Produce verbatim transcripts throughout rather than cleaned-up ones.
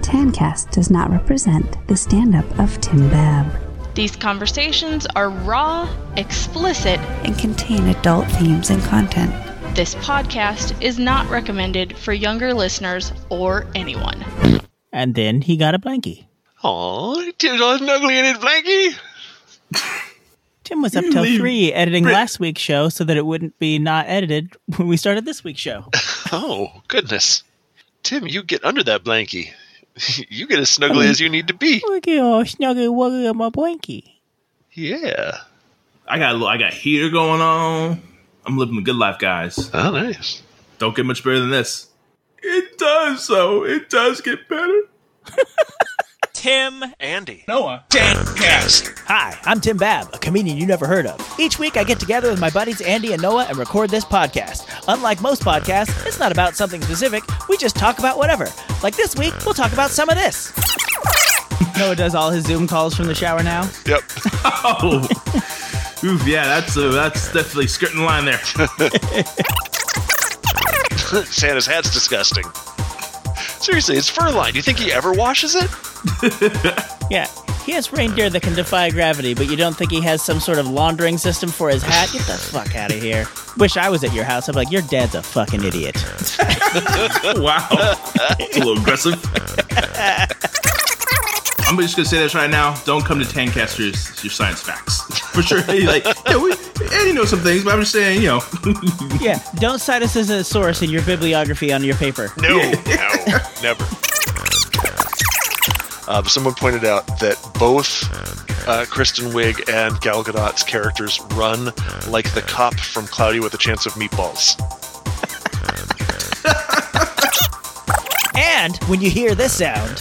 Tancast does not represent the stand-up of Tim Babb. These conversations are raw, explicit, and contain adult themes and content. This podcast is not recommended for younger listeners or anyone. And then he got a blankie. Aw, Tim's all snuggly in his blankie. Tim was up till three editing last week's show so that it wouldn't be not edited when we started this week's show. Oh, goodness. Tim, you get under that blankie. You get as snuggly as you need to be. Look at all snuggly wuggly on my blankie. Yeah. I got a little, I got heater going on. I'm living the good life, guys. Oh, nice. Don't get much better than this. It does, though. It does get better. Tim, Andy, Noah, Tancast. Hi, I'm Tim Babb, a comedian you never heard of. Each week I get together with my buddies Andy and Noah and record this podcast. Unlike most podcasts, it's not about something specific. We just talk about whatever. Like this week, we'll talk about some of this. Noah does all his Zoom calls from the shower now. Yep. Oh, oof, yeah, that's uh, that's definitely skirting the line there. Santa's hat's disgusting. Seriously, it's fur lined. Do you think he ever washes it? Yeah, he has reindeer that can defy gravity, but you don't think he has some sort of laundering system for his hat? Get the fuck out of here. Wish I was at your house. I'm like, your dad's a fucking idiot. Wow. It's a little aggressive. I'm just going to say this right now. Don't come to Tancasters, your science facts. For sure. Like, yeah, we, Andy knows some things, but I'm just saying, you know. Yeah, don't cite us as a source in your bibliography on your paper. No, no, never. Uh, someone pointed out that both uh, Kristen Wiig and Gal Gadot's characters run like the cop from Cloudy with a Chance of Meatballs. And when you hear this sound...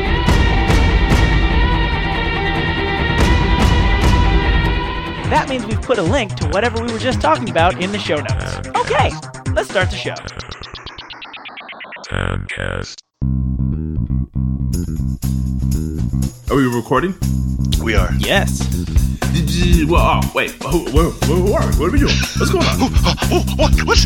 that means we've put a link to whatever we were just talking about in the show notes. Okay, let's start the show. Tancast. Are we recording? We are. Yes. Well, oh, wait. Who, who, who are we? What are we doing? What's going on? Oh, what? What?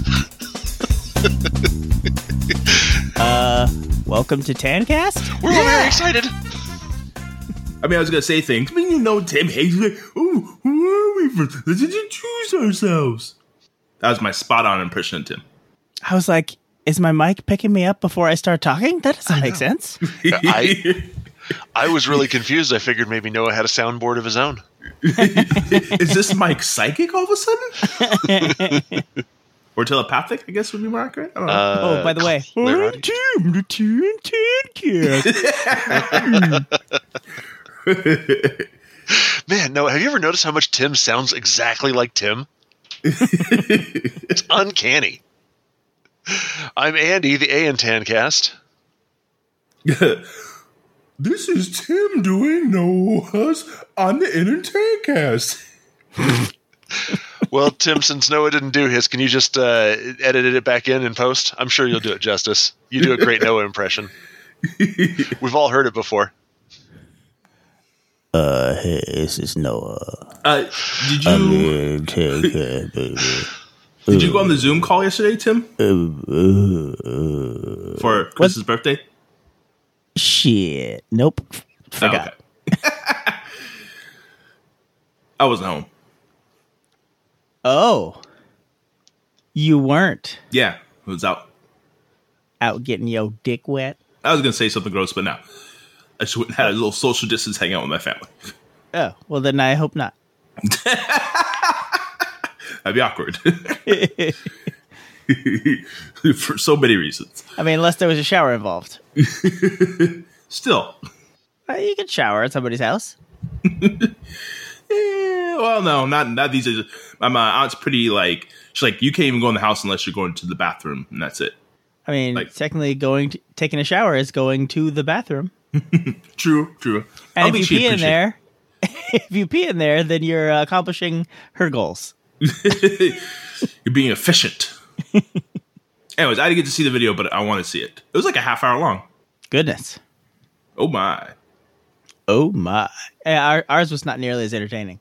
uh, welcome to Tancast? We're all very excited. I mean, I was going to say things, but you know, Tim Hayes, like, oh, who are we for? Let's introduce ourselves. That was my spot-on impression of Tim. I was like, is my mic picking me up before I start talking? That doesn't make sense. I, I was really confused. I figured maybe Noah had a soundboard of his own. Is this mic psychic all of a sudden? Or telepathic, I guess would be more accurate. I don't know. Uh, oh, by the way, I'm Tim, the Tim Tancast. Man, no, have you ever noticed how much Tim sounds exactly like Tim? It's uncanny. I'm Andy, the A in Tancast. This is Tim doing Noah's on the inner Tancast. Well, Tim, since Noah didn't do his, can you just uh, edit it back in and post? I'm sure you'll do it justice. You do a great Noah impression. We've all heard it before. Uh, hey, this is Noah. Uh, did you did you go on the Zoom call yesterday, Tim? For Chris's birthday? Shit. Nope. Forgot. Oh, okay. I wasn't home. Oh. You weren't. Yeah, I was out. Out getting your dick wet? I was going to say something gross, but no. I just went and had a little social distance hang out with my family. Oh, well then I hope not. That'd be awkward. For so many reasons. I mean, unless there was a shower involved. Still. Uh, you can shower at somebody's house. Yeah, well, no, not not these days. My, my aunt's pretty like, she's like, you can't even go in the house unless you're going to the bathroom, and that's it. I mean, like, technically going to, taking a shower is going to the bathroom. True, true. And I'll if you pee in there, if you pee in there, then you're uh, accomplishing her goals. You're being efficient. Anyways, I didn't get to see the video, but I want to see it. It was like a half hour long. Goodness. Oh my. Oh my. Our, ours was not nearly as entertaining.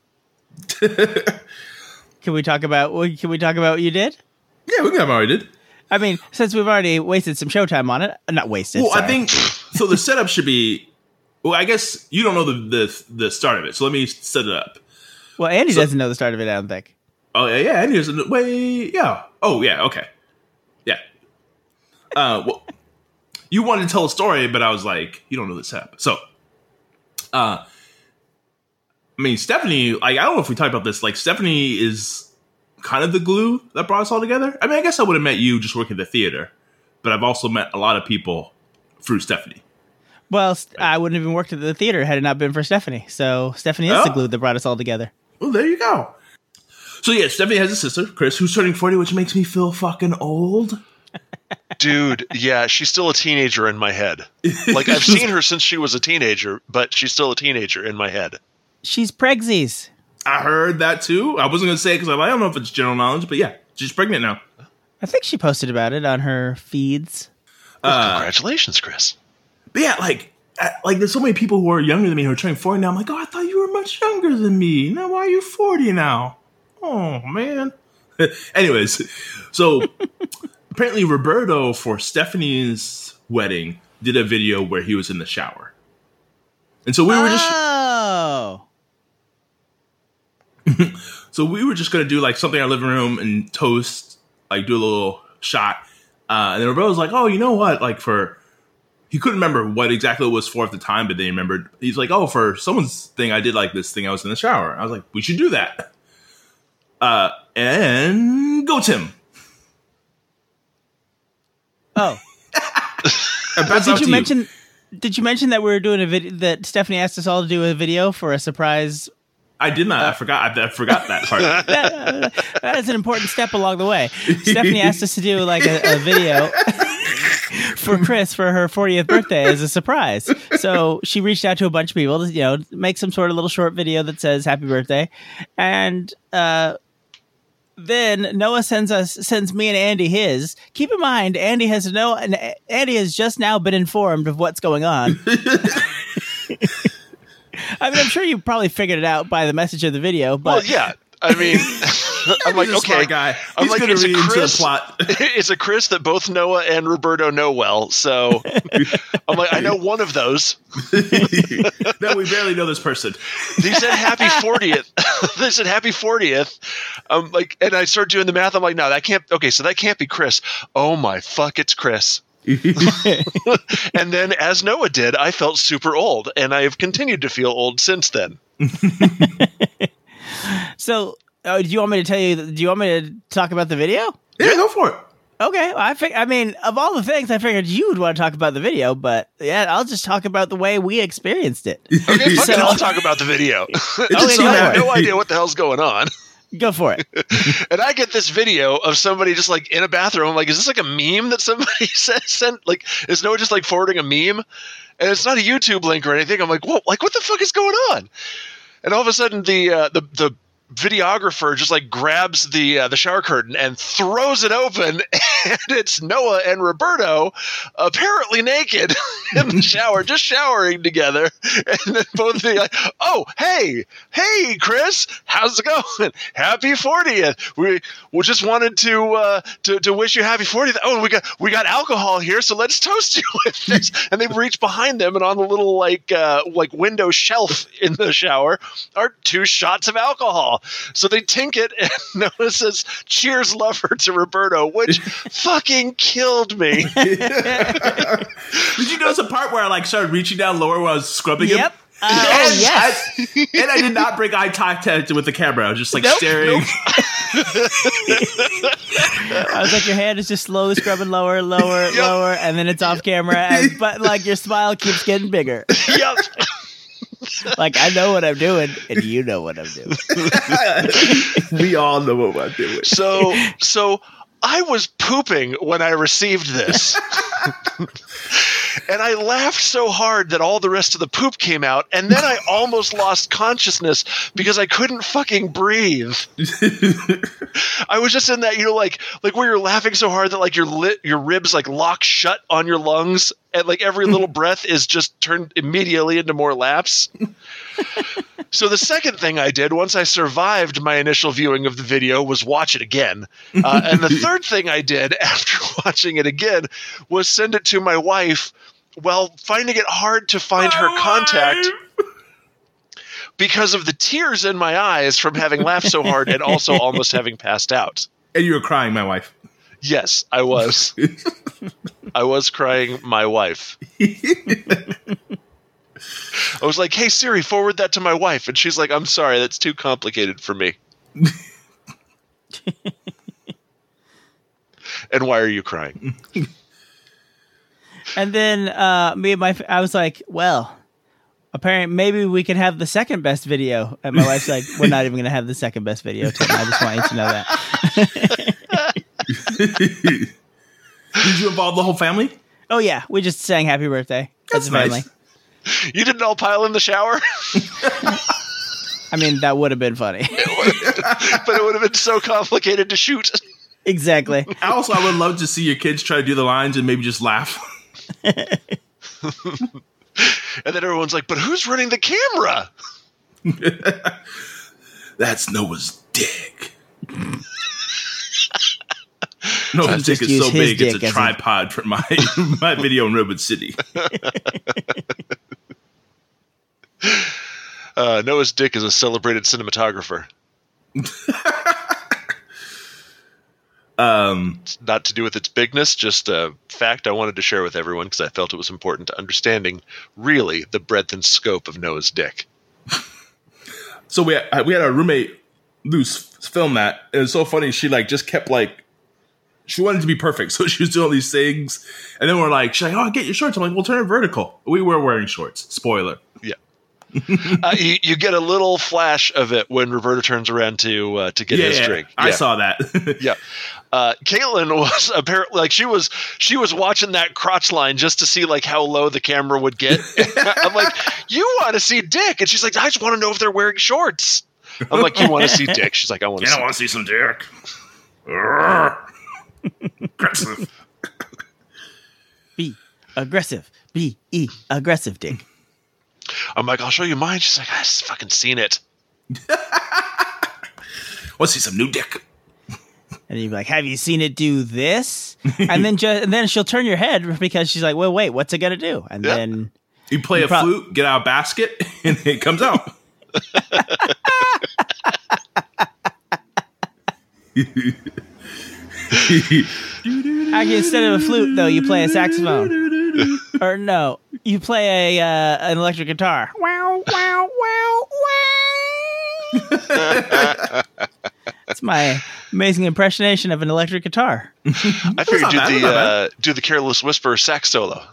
Can we talk about can we talk about what you did? Yeah, we can have what I did. I mean, since we've already wasted some showtime on it, not wasted. Well, sorry. I think So the setup should be. Well, I guess you don't know the the, the start of it, so let me set it up. Well, Andy So- doesn't know the start of it, I don't think. Oh yeah, yeah. And here's a wait, yeah. Oh yeah, okay, yeah. Uh, well, you wanted to tell a story, but I was like, you don't know the setup. So, uh, I mean, Stephanie. Like, I don't know if we talked about this. Like, Stephanie is kind of the glue that brought us all together. I mean, I guess I would have met you just working at the theater, but I've also met a lot of people through Stephanie. Well, st- I wouldn't have even worked at the theater had it not been for Stephanie. So Stephanie is Oh. the glue that brought us all together. Well, there you go. So yeah, Stephanie has a sister, Chris, who's turning forty, which makes me feel fucking old. Dude, yeah, she's still a teenager in my head. Like, I've seen her since she was a teenager, but she's still a teenager in my head. She's pregsies. I heard that too. I wasn't gonna say it because I don't know if it's general knowledge, but yeah, she's pregnant now. I think she posted about it on her feeds. Well, congratulations, Chris. But yeah, like, uh, like there's so many people who are younger than me who are turning forty now. I'm like, oh, I thought you were much younger than me. Now why are you forty now? Oh man. Anyways, so apparently Roberto for Stephanie's wedding did a video where he was in the shower, and so we were just Oh. so we were just gonna do like something in our living room and toast, like do a little shot. Uh, and then Roberto was like, oh, you know what? Like for he couldn't remember what exactly it was for at the time, but then he remembered. He's like, oh, for someone's thing, I did like this thing. I was in the shower. I was like, we should do that. Uh, and go Tim. Oh. And that's Did up you to mention did you mention that we were doing a video that Stephanie asked us all to do a video for a surprise? I did not. I forgot. I, I forgot that part. that, that is an important step along the way. Stephanie asked us to do like a, a video for Chris for her fortieth birthday as a surprise. So she reached out to a bunch of people to, you know, make some sort of little short video that says happy birthday. And uh, then Noah sends us sends me and Andy his. Keep in mind, Andy has no Andy has just now been informed of what's going on. I mean, I'm sure you probably figured it out by the message of the video, but Well, yeah. I mean, I'm like, He's a okay, smart guy. I'm He's like, gonna it's a read into the Chris. plot. It's a Chris that both Noah and Roberto know well. So I'm like, I know one of those. No, we barely know this person. They said happy fortieth. They said happy fortieth. I'm like, and I start doing the math. I'm like, no, that can't. Okay, so that can't be Chris. Oh my fuck, it's Chris. And then, as Noah did, I felt super old, and I have continued to feel old since then. so uh, do you want me to tell you? Do you want me to talk about the video? Yeah, go for it. Okay, well, I think I mean, of all the things, I figured you would want to talk about the video, but yeah, I'll just talk about the way we experienced it. Okay, fuck So- it, I'll talk about the video. just Okay, I seemed go have for it. no idea what the hell's going on. Go for it. And I get this video of somebody just like in a bathroom. I'm like, is this like a meme that somebody sent? sent? Like, is Noah just like forwarding a meme? And it's not a YouTube link or anything. I'm like, what? Like, what the fuck is going on? And all of a sudden, the uh, the the videographer just like grabs the uh, the shower curtain and throws it open, and it's Noah and Roberto apparently naked in the shower, just showering together. And then both of them like, oh, hey, hey, Chris, how's it going? Happy fortieth. We we just wanted to uh, to to wish you happy fortieth. Oh, we got we got alcohol here, so let's toast you with this. And they reach behind them, and on the little like uh, like window shelf in the shower are two shots of alcohol. So they tink it, and Noah says, cheers, lover, to Roberto, which fucking killed me. Did you notice the part where I like started reaching down lower when I was scrubbing him? Yep. Uh, oh yes. I- and I did not break eye contact with the camera. I was just like Nope, staring. I was like, your hand is just slowly scrubbing lower, lower, lower, and then it's off camera, and, but like your smile keeps getting bigger. Yep. Like I know what I'm doing, and you know what I'm doing. We all know what I'm doing. So, so I was pooping when I received this. And I laughed so hard that all the rest of the poop came out, and then I almost lost consciousness because I couldn't fucking breathe. I was just in that, you know, like like where you're laughing so hard that like your lit your ribs like lock shut on your lungs, and like every little breath is just turned immediately into more laughs. So the second thing I did once I survived my initial viewing of the video was watch it again. Uh, and the third thing I did after watching it again was send it to my wife, well, finding it hard to find her contact because of the tears in my eyes from having laughed so hard and also almost having passed out. And you were crying, my wife. Yes, I was. I was crying my wife. I was like, hey, Siri, forward that to my wife. And she's like, I'm sorry, that's too complicated for me. And why are you crying? And then uh, me and my, I was like, well, apparently maybe we can have the second best video. And my wife's like, we're not even going to have the second best video, Tim. I just want you to know that. Did you involve the whole family? Oh, yeah. We just sang happy birthday That's as a family. nice. You didn't all pile in the shower? I mean, that would have been funny. But it would have been so complicated to shoot. Exactly. Also, I would love to see your kids try to do the lines and maybe just laugh. And then everyone's like, but who's running the camera? That's Noah's dick. Noah's Just dick is use so his big, it's dick a as a- tripod for my, my video in Redwood City. Uh, Noah's dick is a celebrated cinematographer. Um, It's not to do with its bigness, just a fact I wanted to share with everyone because I felt it was important to understanding really the breadth and scope of Noah's dick. so we had, we had our roommate Luce film that, and it was so funny. She like just kept like, she wanted to be perfect, so she was doing all these things, and then we're like, she's like, "Oh, get your shorts." I'm like, "Well, turn it vertical." We were wearing shorts. Spoiler. Yeah. uh, you, you get a little flash of it when Roberta turns around to uh, to get Yeah, his yeah, drink. I Yeah. saw that. Yeah. Uh, Caitlin was apparently like she was she was watching that crotch line just to see like how low the camera would get. I'm like, you want to see dick? And she's like, I just want to know if they're wearing shorts. I'm like, you want to see dick? She's like, I want to You see. don't want to see some dick. Aggressive. Be aggressive. Be e aggressive, dick. I'm like, I'll show you mine. She's like, I just fucking seen it. Want to see some new dick? And you'd be like, have you seen it do this? And then just, and then she'll turn your head because she's like, well, wait, what's it going to do? And Yeah. then You play You a prob- flute, get out a basket, and it comes out. actually, instead of a flute, though, you play a saxophone. Or no, you play a uh, an electric guitar. Wow, wow, wow, wow. That's my amazing impersonation of an electric guitar. I figured not do bad, the not bad. uh, do the Careless Whisper sax solo.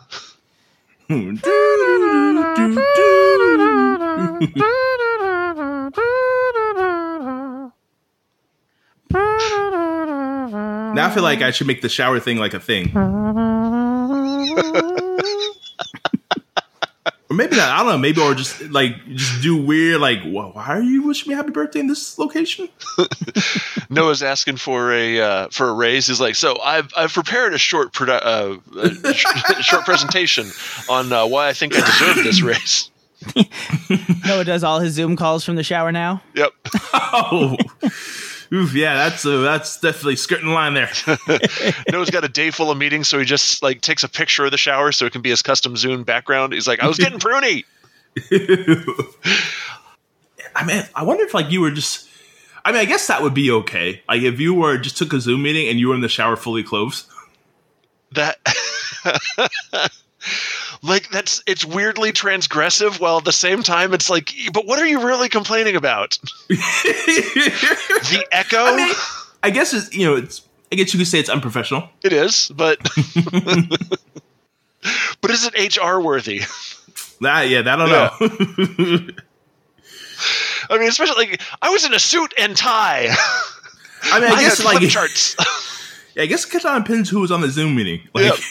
Now I feel like I should make the shower thing like a thing. Or maybe not. I don't know. Maybe or just like just do weird. Like, wh- why are you wishing me happy birthday in this location? Noah's asking for a uh, for a raise. He's like, so I've I've prepared a short produ- uh, a sh- short presentation on uh, why I think I deserve this raise. Noah does all his Zoom calls from the shower now. Yep. Oh, oof, yeah. That's uh, that's definitely skirting the line there. Noah's got a day full of meetings, so he just like takes a picture of the shower so it can be his custom Zoom background. He's like, I was getting pruny. I mean, I wonder if like you were just. I mean, I guess that would be okay. Like if you were just took a Zoom meeting and you were in the shower fully clothed. That like that's it's weirdly transgressive while at the same time it's like, but what are you really complaining about? The echo? I mean, I guess it's you know it's. I guess you could say it's unprofessional. It is, but but is it H R worthy? That yeah, that I don't Yeah. know. I mean, especially like I was in a suit and tie. I mean, I, I guess had like flip charts. yeah, I guess it kind of depends who was on the Zoom meeting. Like, Yep.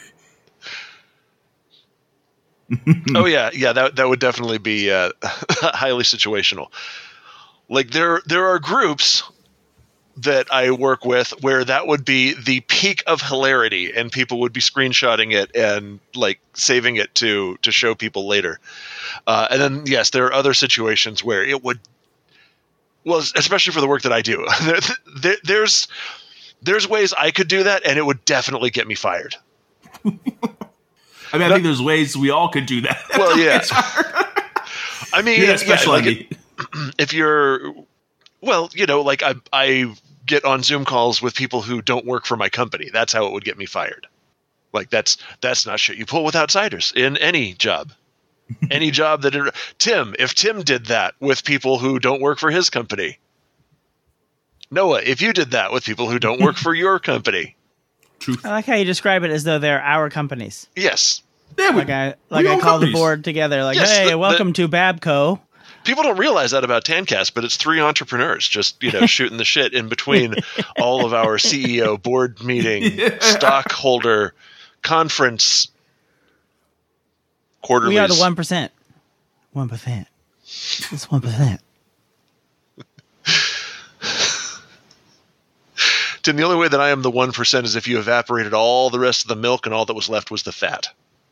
Oh yeah, yeah. That that would definitely be uh, highly situational. Like there there are groups that I work with where that would be the peak of hilarity, and people would be screenshotting it and like saving it to to show people later. Uh, and then yes, there are other situations where it would. Well, especially for the work that I do, there, there, there's there's ways I could do that, and it would definitely get me fired. I mean, I No. think there's ways we all could do that. Well, yeah. I mean, Yeah, yeah, special like I it- if you're, well, you know, like I, I get on Zoom calls with people who don't work for my company. That's how it would get me fired. Like that's that's not shit you pull with outsiders in any job. Any job that it, Tim, if Tim did that with people who don't work for his company. Noah, if you did that with people who don't work for your company. Truth. I like how you describe it as though they're our companies. Yes. Yeah, we, Like I like we I own call the companies. board together. Like, Yes, hey, the- the- welcome to Babco. People don't realize that about Tancast, but it's three entrepreneurs just, you know, shooting the shit in between all of our C E O board meeting, Yeah. stockholder conference quarterlies. We are the one percent. One percent. It's one percent. Tim, the only way that I am the one percent is if you evaporated all the rest of the milk and all that was left was the fat.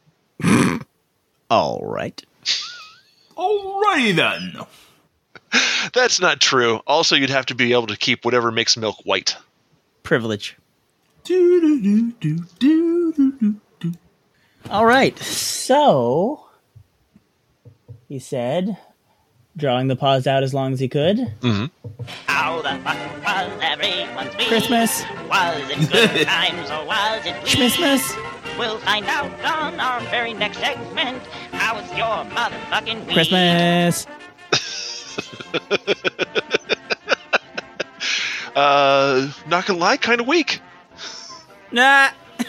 All right. Alrighty then. That's not true. Also, you'd have to be able to keep whatever makes milk white. Privilege. Do, do, do, do, do, do, do, do. All right. So he said, drawing the pause out as long as he could. How the fuck was everyone's week? Christmas. Was it good times or was it bleak? Schmissmas. We'll find out on our very next segment. How was your motherfucking week? Christmas. Uh, not gonna lie, kind of weak. Nah.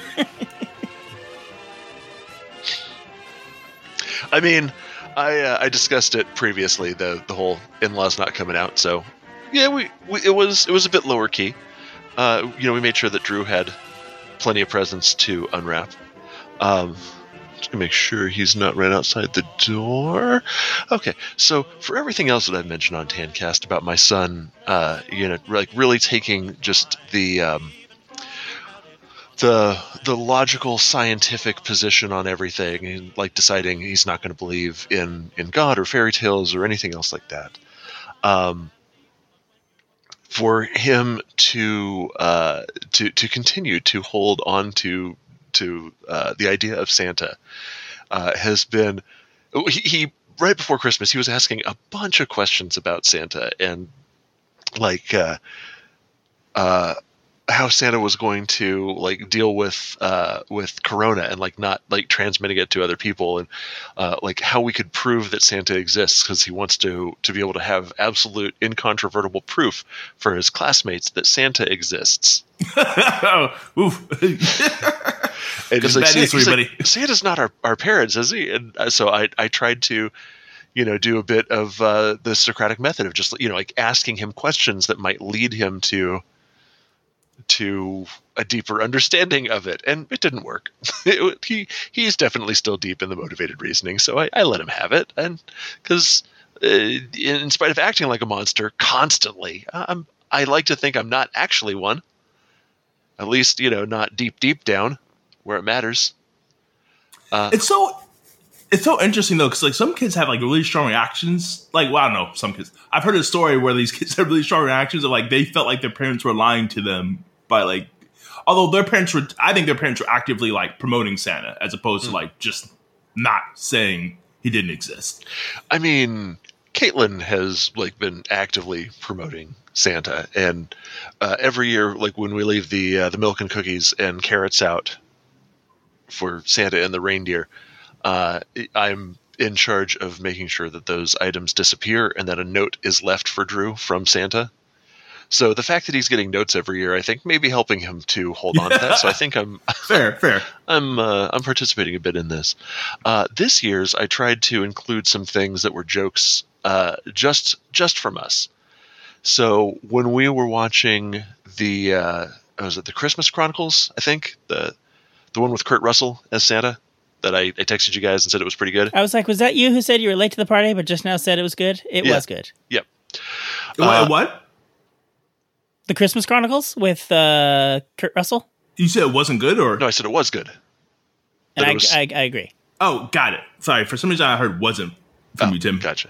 I mean, I uh, I discussed it previously. The the whole in-laws not coming out. So yeah, we, we it was it was a bit lower key. Uh, you know, we made sure that Drew had plenty of presents to unwrap. Um, just gonna make sure he's not right outside the door. Okay, so for everything else that I've mentioned on Tancast about my son, uh, you know, like really taking just the um, the the logical scientific position on everything, and like deciding he's not going to believe in in God or fairy tales or anything else like that. Um, for him to uh, to to continue to hold on to to uh, the idea of Santa uh, has been he, he right before Christmas he was asking a bunch of questions about Santa and like uh, uh, how Santa was going to like deal with uh, with Corona and like not like transmitting it to other people and uh, like how we could prove that Santa exists because he wants to to be able to have absolute incontrovertible proof for his classmates that Santa exists. Oh, oof. And Good he's like, bad news "Santa- for he's you, like, Santa's not our, our parents, is he? And uh, so I, I tried to, you know, do a bit of uh, the Socratic method of just, you know, like asking him questions that might lead him to to a deeper understanding of it. And it didn't work. It, he he's definitely still deep in the motivated reasoning. So I, I let him have it. And because uh, in spite of acting like a monster constantly, I'm, I like to think I'm not actually one. At least, you know, not deep, deep down where it matters. Uh, It's so it's so interesting though, because like some kids have like really strong reactions. Like, well, I don't know, some kids. I've heard a story where these kids have really strong reactions of like they felt like their parents were lying to them by like, although their parents were, I think their parents were actively like promoting Santa as opposed to like just not saying he didn't exist. I mean, Caitlin has like been actively promoting Santa, and uh, every year, like when we leave the uh, the milk and cookies and carrots out for Santa and the reindeer, uh, I'm in charge of making sure that those items disappear and that a note is left for Drew from Santa. So the fact that he's getting notes every year, I think, may be helping him to hold on to that. So I think I'm Fair, fair. I'm uh, I'm participating a bit in this. Uh, this year's, I tried to include some things that were jokes, uh, just just from us. So when we were watching the uh, was it the Christmas Chronicles? I think the the one with Kurt Russell as Santa that I, I texted you guys and said it was pretty good. I was like, was that you who said you were late to the party, but just now said it was good? It Yeah. was good. Yep. What? Uh, what? The Christmas Chronicles with uh, Kurt Russell? You said it wasn't good, or No, I said it was good. And That it I, was- I, I agree. oh, got it. Sorry, for some reason I heard wasn't from Oh, you, Tim. Gotcha.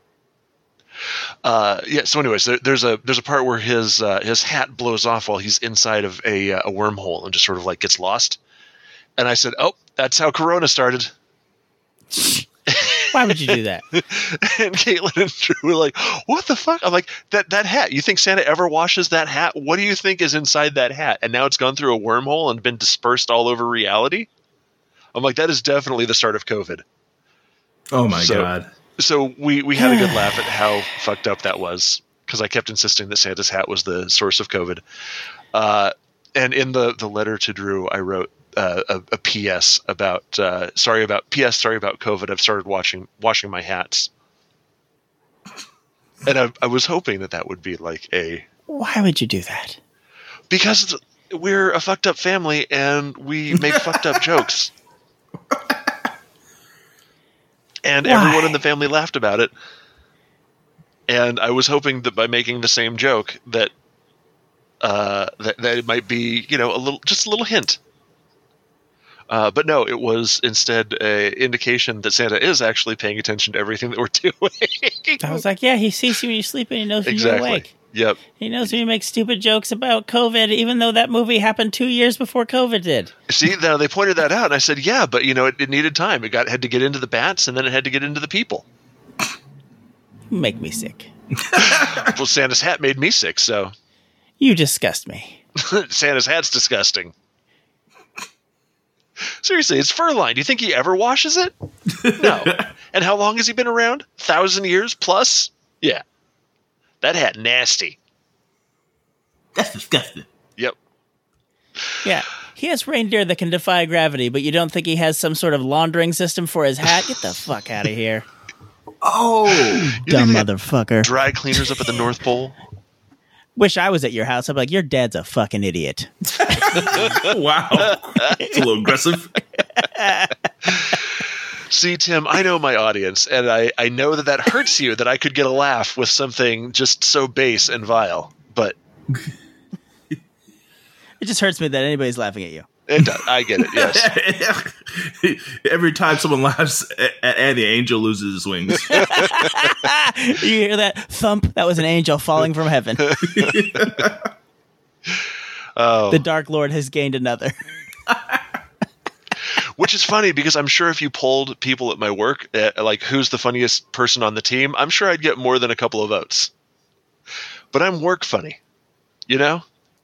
Uh, yeah. So, anyways, there, there's a there's a part where his uh, his hat blows off while he's inside of a uh, a wormhole and just sort of like gets lost. And I said, oh, that's how Corona started. Why would you do that? And Caitlin and Drew were like, what the fuck? I'm like, that, that hat, you think Santa ever washes that hat? What do you think is inside that hat? And now it's gone through a wormhole and been dispersed all over reality? I'm like, that is definitely the start of COVID. Oh my So- God. So we, we had a good laugh at how fucked up that was, because I kept insisting that Santa's hat was the source of COVID. Uh, and in the, the letter to Drew, I wrote uh, a, a P S about uh, sorry about P S sorry about COVID. I've started watching washing my hats, and I, I was hoping that that would be like a Why would you do that? because we're a fucked up family and we make fucked up jokes. And Why? everyone in the family laughed about it. And I was hoping that by making the same joke that uh, that, that it might be, you know, a little, just a little hint. Uh, but no, it was instead a indication that Santa is actually paying attention to everything that we're doing. I was like, yeah, he sees you when you sleep and he knows when exactly. you're awake. Yep. He knows when you make stupid jokes about COVID, even though that movie happened two years before COVID did. See, now they pointed that out, and I said, yeah, but you know, it, it needed time. It got had to get into the bats, and then it had to get into the people. You make me sick. Well, Santa's hat made me sick, so You disgust me. Santa's hat's disgusting. Seriously, it's fur lined. Do you think he ever washes it? No. And how long has he been around? Thousand years plus? Yeah. That hat nasty. That's disgusting. Yep. Yeah. He has reindeer that can defy gravity, but you don't think he has some sort of laundering system for his hat? Get the fuck out of here. Oh, Dumb think they had motherfucker. Dry cleaners up at the North Pole. Wish I was at your house. I'm like, your dad's a fucking idiot. wow. It's a little aggressive. See, Tim, I know my audience, and I, I know that that hurts you, that I could get a laugh with something just so base and vile. But It just hurts me that anybody's laughing at you. it does. I get it, yes. Every time someone laughs at Andy, Angel loses his wings. You hear that thump? That was an angel falling from heaven. Oh. The Dark Lord has gained another. Which is funny because I'm sure if you polled people at my work, uh, like who's the funniest person on the team, I'm sure I'd get more than a couple of votes. But I'm work funny, you know?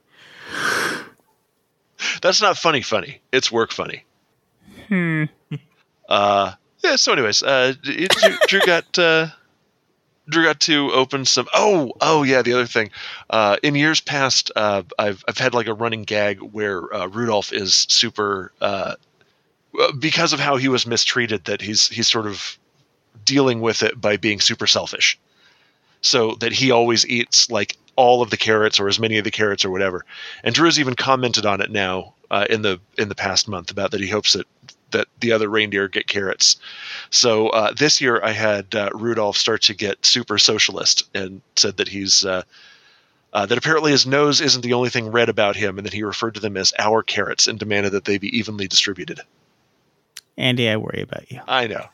That's not funny funny. It's work funny. Hmm. Uh, yeah, so anyways, uh, Drew, Drew got... Uh, Drew got to open some. Oh, oh yeah. The other thing, uh, in years past, uh, I've I've had like a running gag where uh, Rudolph is super uh, because of how he was mistreated. That he's he's sort of dealing with it by being super selfish. So that he always eats like all of the carrots or as many of the carrots or whatever. And Drew's even commented on it now uh, in the in the past month about that he hopes that that the other reindeer get carrots. So uh, this year I had uh, Rudolph start to get super socialist and said that he's uh, uh, that apparently his nose isn't the only thing red about him, and that he referred to them as our carrots and demanded that they be evenly distributed. Andy, I worry about you. I know.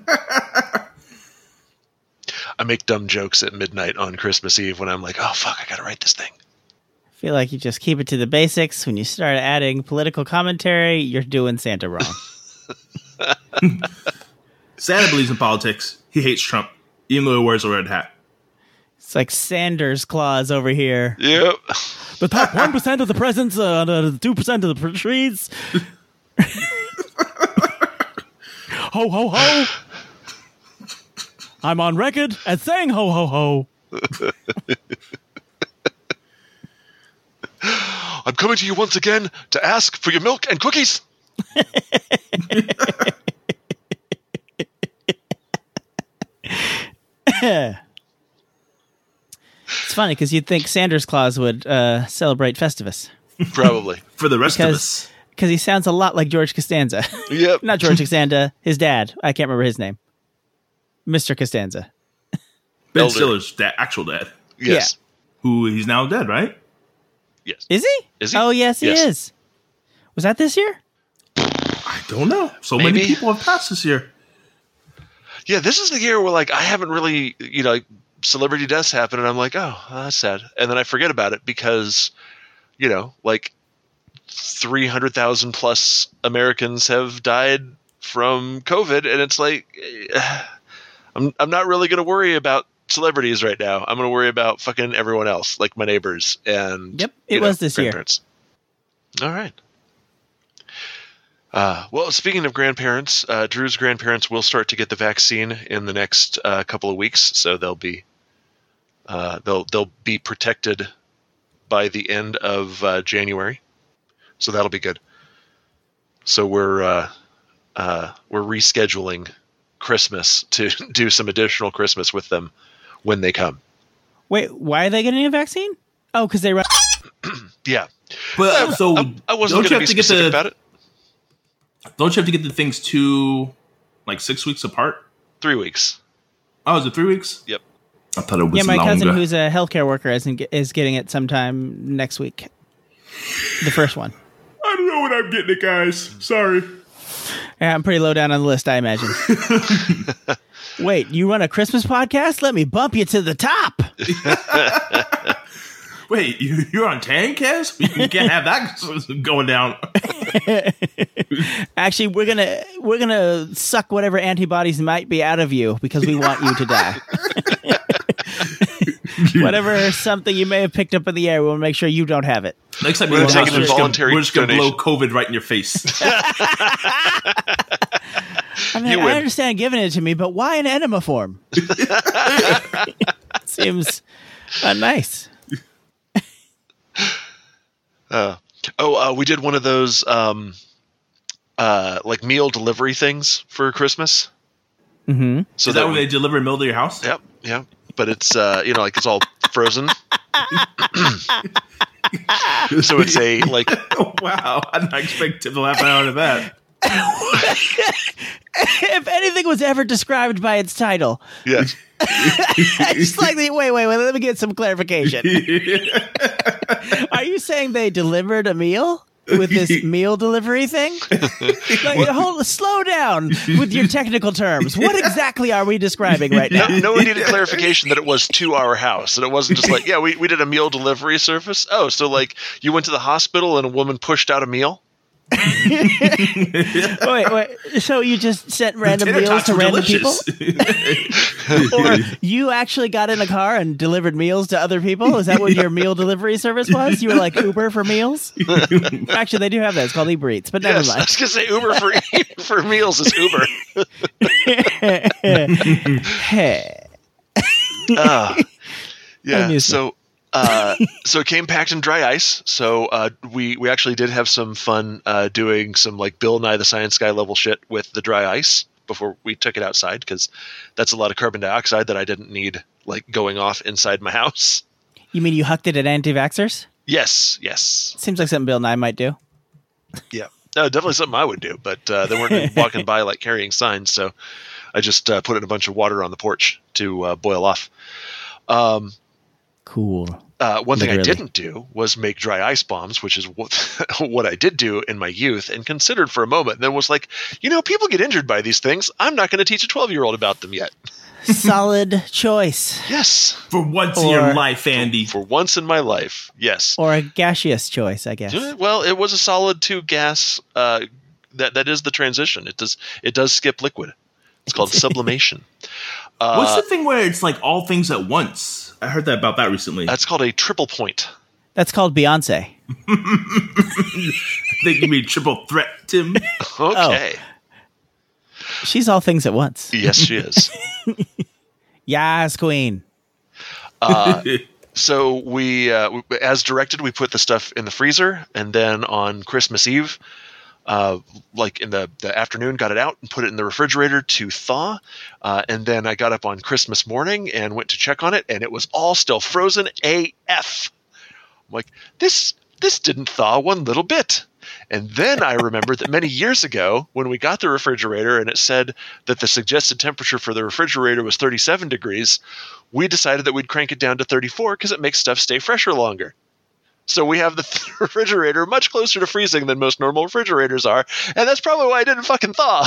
I make dumb jokes at midnight on Christmas Eve when I'm like, oh fuck, I gotta write this thing. I feel like you just keep it to the basics. When you start adding political commentary, you're doing Santa wrong. Santa believes in politics. He hates Trump, even though he wears a red hat. It's like Sanders Claus over here. Yep. The top one percent of the presents, uh, the two percent of the trees. Ho, ho, ho. I'm on record as saying ho, ho, ho. I'm coming to you once again to ask for your milk and cookies. It's funny because you'd think Sanders Claus would uh, celebrate Festivus. Probably. For the rest of Because us. because he sounds a lot like George Costanza. Yep. Not George Costanza, his dad. I can't remember his name. Mister Costanza. Ben Elder. Stiller's da- actual dad, Yes. who he's now dead, right? Yes. Is he? Is he? Oh, yes, he Yes. is. Was that this year? I don't know. So Maybe. many people have passed this year. Yeah, this is the year where like I haven't really, you know, like, celebrity deaths happen, and I'm like, oh, that's sad, and then I forget about it because, you know, like three hundred thousand plus Americans have died from COVID, and it's like uh, I'm I'm not really going to worry about celebrities right now. I'm going to worry about fucking everyone else, like my neighbors and Yep, it you know, was this year. grandparents. All right. Uh, well, speaking of grandparents, uh, Drew's grandparents will start to get the vaccine in the next uh, couple of weeks, so they'll be uh, they'll they'll be protected by the end of uh, January. So that'll be good. So we're uh, uh, we're rescheduling Christmas to do some additional Christmas with them when they come. Wait, why are they getting a vaccine? Oh, because they run. Yeah, But I, so I, I wasn't don't going you to be have to get specific the about it. don't you have to get the things two like six weeks apart? Three weeks. Oh, is it three weeks? Yep. I thought it was Yeah, my longer. cousin, who's a healthcare worker, is is getting it sometime next week. The first one. I don't know when I'm getting it, guys. Sorry. Yeah, I'm pretty low down on the list, I imagine. Wait, you run a Christmas podcast? Let me bump you to the top. Wait, you, you're on Tancast? You can't have that going down. Actually, we're gonna we're gonna suck whatever antibodies might be out of you because we want you to die. Whatever something you may have picked up in the air, we'll make sure you don't have it. Next time We're you're in the taking house, we're just gonna- involuntary we're just going to blow donation. COVID right in your face. I mean, You I win. understand giving it to me, but why in enema form? Seems uh, nice. Uh, oh, uh, we did one of those um, uh, like meal delivery things for Christmas. Mm-hmm. So Is that that when we, they deliver a meal to your house? Yep, yep. But it's uh, you know, like it's all frozen. So it's a like Oh, wow. I didn't expect to laugh out of that. If anything was ever described by its title, yes. I just like the, wait, wait, wait. Let me get some clarification. Are you saying they delivered a meal with this meal delivery thing? Like, hold, slow down with your technical terms. What exactly are we describing right No, now? no one needed clarification that it was to our house, and it wasn't just like, yeah, we, we did a meal delivery service. Oh, so like you went to the hospital and a woman pushed out a meal? Wait, wait. So you just sent random Tater meals tots to were random delicious. people? Or you actually got in a car and delivered meals to other people? Is that what your meal delivery service was? You were like Uber for meals? Actually, they do have that. It's called Uber Eats, but never Yes, I mind. was gonna say Uber for for meals is Uber. Hey. Uh, yeah. Amusement. So, uh, so it came packed in dry ice. So uh, we we actually did have some fun uh, doing some like Bill Nye the Science Guy level shit with the dry ice before we took it outside, because that's a lot of carbon dioxide that I didn't need like going off inside my house. You mean you hucked it at anti-vaxxers? Yes. Yes. Seems like something Bill Nye might do. Yeah. No, definitely something I would do, but uh, they weren't walking by like carrying signs, so I just uh, put in a bunch of water on the porch to uh, boil off. Um, Cool. uh, one thing I Literally. didn't do was make dry ice bombs, which is what what I did do in my youth and considered for a moment. And then was like, you know, people get injured by these things. I'm not going to teach a twelve-year-old about them yet. Solid choice. Yes, For once in Or- your life, Andy. for once in my life, yes. Or a gaseous choice, I guess. Uh, Well, it was a solid two gas. Uh, that that is the transition. It does it does skip liquid. It's called sublimation. What's Uh, the thing where it's like all things at once? I heard that about that recently. that's called a triple point. That's called Beyonce. I think you mean triple threat, Tim. Okay. She's all things at once. Yes, she is. Yes, queen. So we, uh, we- as directed, we put the stuff in the freezer, and then on Christmas Eve, uh, like in the, the afternoon, got it out and put it in the refrigerator to thaw. Uh, and then I got up on Christmas morning and went to check on it, and it was all still frozen A F. I'm like, this this didn't thaw one little bit. And then I remembered that many years ago, when we got the refrigerator and it said that the suggested temperature for the refrigerator was thirty-seven degrees, we decided that we'd crank it down to thirty-four because it makes stuff stay fresher longer. So we have the refrigerator much closer to freezing than most normal refrigerators are, and that's probably why it didn't fucking thaw.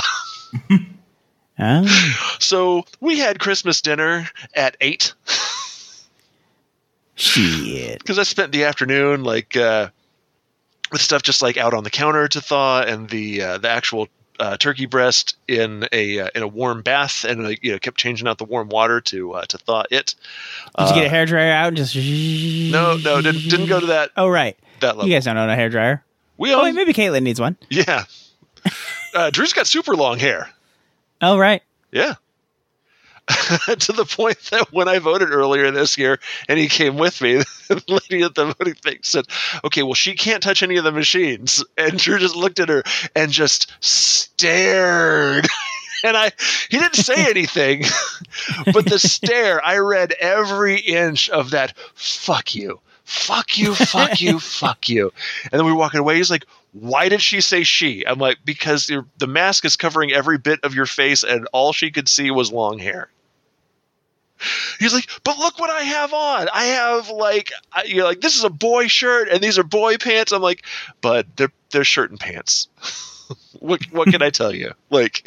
Oh, So we had Christmas dinner at eight shit. because I spent the afternoon like uh, with stuff just like out on the counter to thaw, and the uh, the actual uh, turkey breast in a uh, in a warm bath, and like, you know, kept changing out the warm water to uh, to thaw it. Did you get a hairdryer out and just? No, no, didn't didn't go to that. Oh right, that level. You guys don't own a hairdryer. We oh own, wait, maybe Caitlin needs one. Yeah, uh, Drew's got super long hair. Oh right. Yeah. To the point that when I voted earlier this year and he came with me, the lady at the voting thing said, okay, well, she can't touch any of the machines. And Drew just looked at her and just stared. And I, he didn't say anything, but the stare, I read every inch of that, fuck you, fuck you, fuck you, fuck you. And then we were walking away. He's like, why did she say she? I'm like, because the mask is covering every bit of your face and all she could see was long hair. He's like, but look what I have on. I have like, I, you're like, this is a boy shirt and these are boy pants. I'm like, but they're, they're shirt and pants. what, what can I tell you? Like,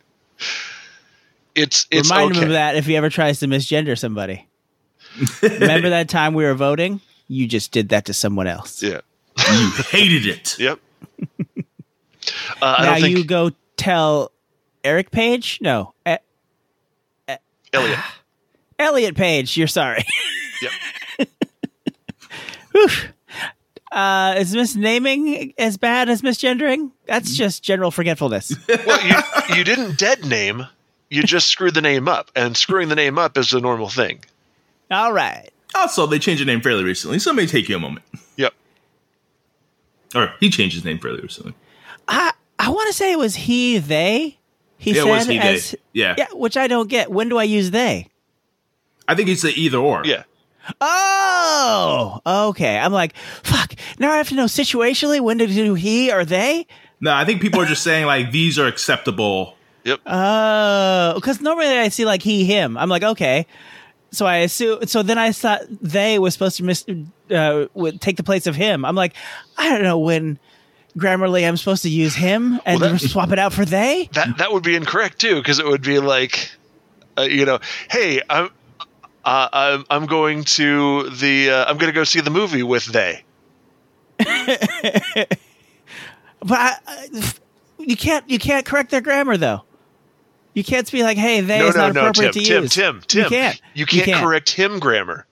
it's, it's Remind okay. him of that if he ever tries to misgender somebody. Remember that time we were voting? You just did that to someone else. Yeah. You hated it. Yep. Uh, I now don't think you go tell Eric Page? No. E- Elliot. Elliot Page, you're sorry. Yep. Whew. Uh, is misnaming as bad as misgendering? That's just general forgetfulness. Well, you, you didn't dead name. You just screwed the name up. And screwing the name up is a normal thing. All right. Also, they changed the name fairly recently, so it may take you a moment. Yep. Or he changed his name fairly recently. I I want to say it was he, they. He Yeah, it said was he, they. as, Yeah. yeah, which I don't get. When do I use they? I think it's the either or. Yeah. Oh, okay. I'm like, fuck. Now I have to know situationally when to do he or they. No, I think people are just saying like these are acceptable. Yep. Oh, because normally I see like he, him. I'm like, okay. So I assume. So then I thought they was supposed to miss, uh, would take the place of him. I'm like, I don't know when Grammarly I'm supposed to use him and Well, that- swap it out for they. That that would be incorrect too, because it would be like, uh, you know, hey, I'm uh, I'm I'm going to the uh, I'm going to go see the movie with they. But I, I- you can't you can't correct their grammar though. You can't be like, hey, they No, is no, not no, appropriate Tim, to Tim, use. Tim, Tim. You can't. You can't, can't. correct him grammar.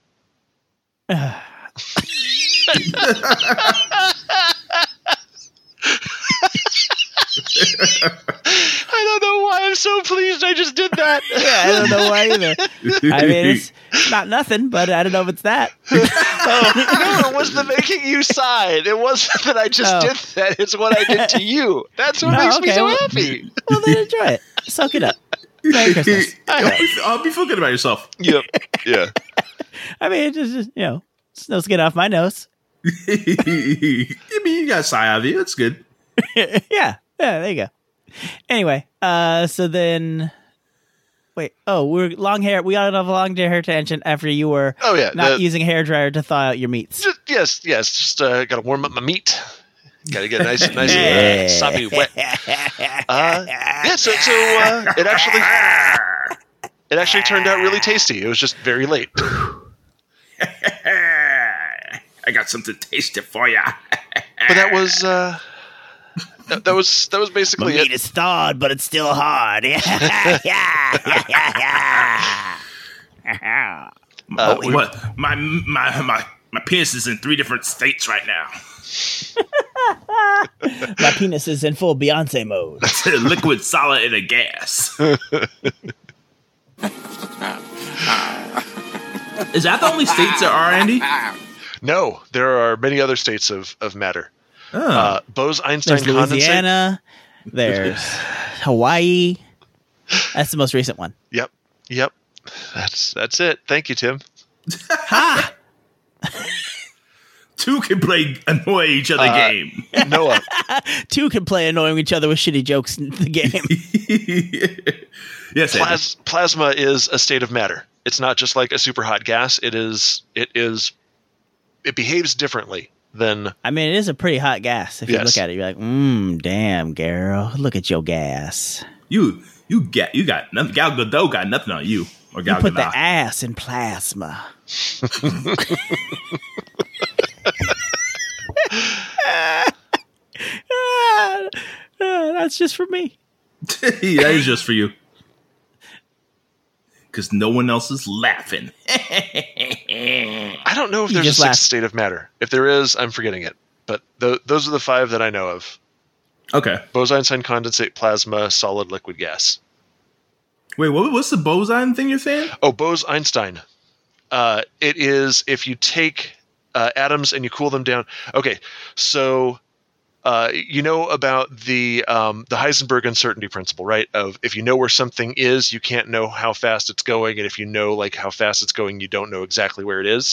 I don't know why I'm so pleased I just did that. Yeah, I don't know why either. I mean, it's not nothing, but I don't know if it's that. Oh, no, it was the making you sigh. It wasn't that I just Oh. did that. It's what I did to you. That's what Oh, makes me okay, so well- happy. Well, then enjoy it. Soak it up. Merry Christmas. I'll be, I'll be feeling good about yourself. Yep. Yeah. I mean, it's just, you know, snow skin off my nose. I mean, you got a sigh out of you. That's good. yeah, yeah, there you go. Anyway, uh, so then, wait, oh, we're long hair. We got a long hair tangent after you were Oh, yeah, not the- using a hairdryer to thaw out your meats. Just, yes, yes. Just uh, got to warm up my meat. Got to get nice, nice, Yeah. uh, soppy wet. Uh, yeah. So, so uh, it actually, it actually turned out really tasty. It was just very late. I got something tasty for you. But that was, uh, that, that was, that was My basically meat it. is thawed, but it's still hard. Yeah, yeah, yeah, yeah. Uh, we- What? My my my my penis is in three different states right now. My penis is in full Beyonce mode. Liquid, solid, and a gas. Is that the only states there are, Andy? No, there are many other states of, of matter. Uh, Bose-Einstein There's condensate. Louisiana. There's Hawaii. That's the most recent one. Yep, yep. That's that's it. Thank you, Tim. Ha! Two can play annoy each other Uh, game. Noah, Two can play annoying each other with shitty jokes in the game. Yes, Andy. plas- plasma is a state of matter. It's not just like a super hot gas. It is. It is. It behaves differently than. I mean, it is a pretty hot gas. If you Yes. look at it, you're like, mmm, damn, girl. Look at your gas. You you get you got nothing. Gal Gadot got nothing on you. Or You Gal put the Gadot. ass in plasma. That's just for me. Yeah, that is just for you. Because no one else is laughing. I don't know if You there's a just sixth laughed. state of matter. If there is, I'm forgetting it. But th- those are the five that I know of. Okay. Bose-Einstein, condensate, plasma, solid, liquid, gas. Wait, what, what's the boson thing you're saying? Oh, Bose-Einstein. Uh, it is if you take uh, atoms and you cool them down. Okay, so uh, you know about the um, the Heisenberg uncertainty principle, right? Of if you know where something is, you can't know how fast it's going, and if you know like how fast it's going, you don't know exactly where it is.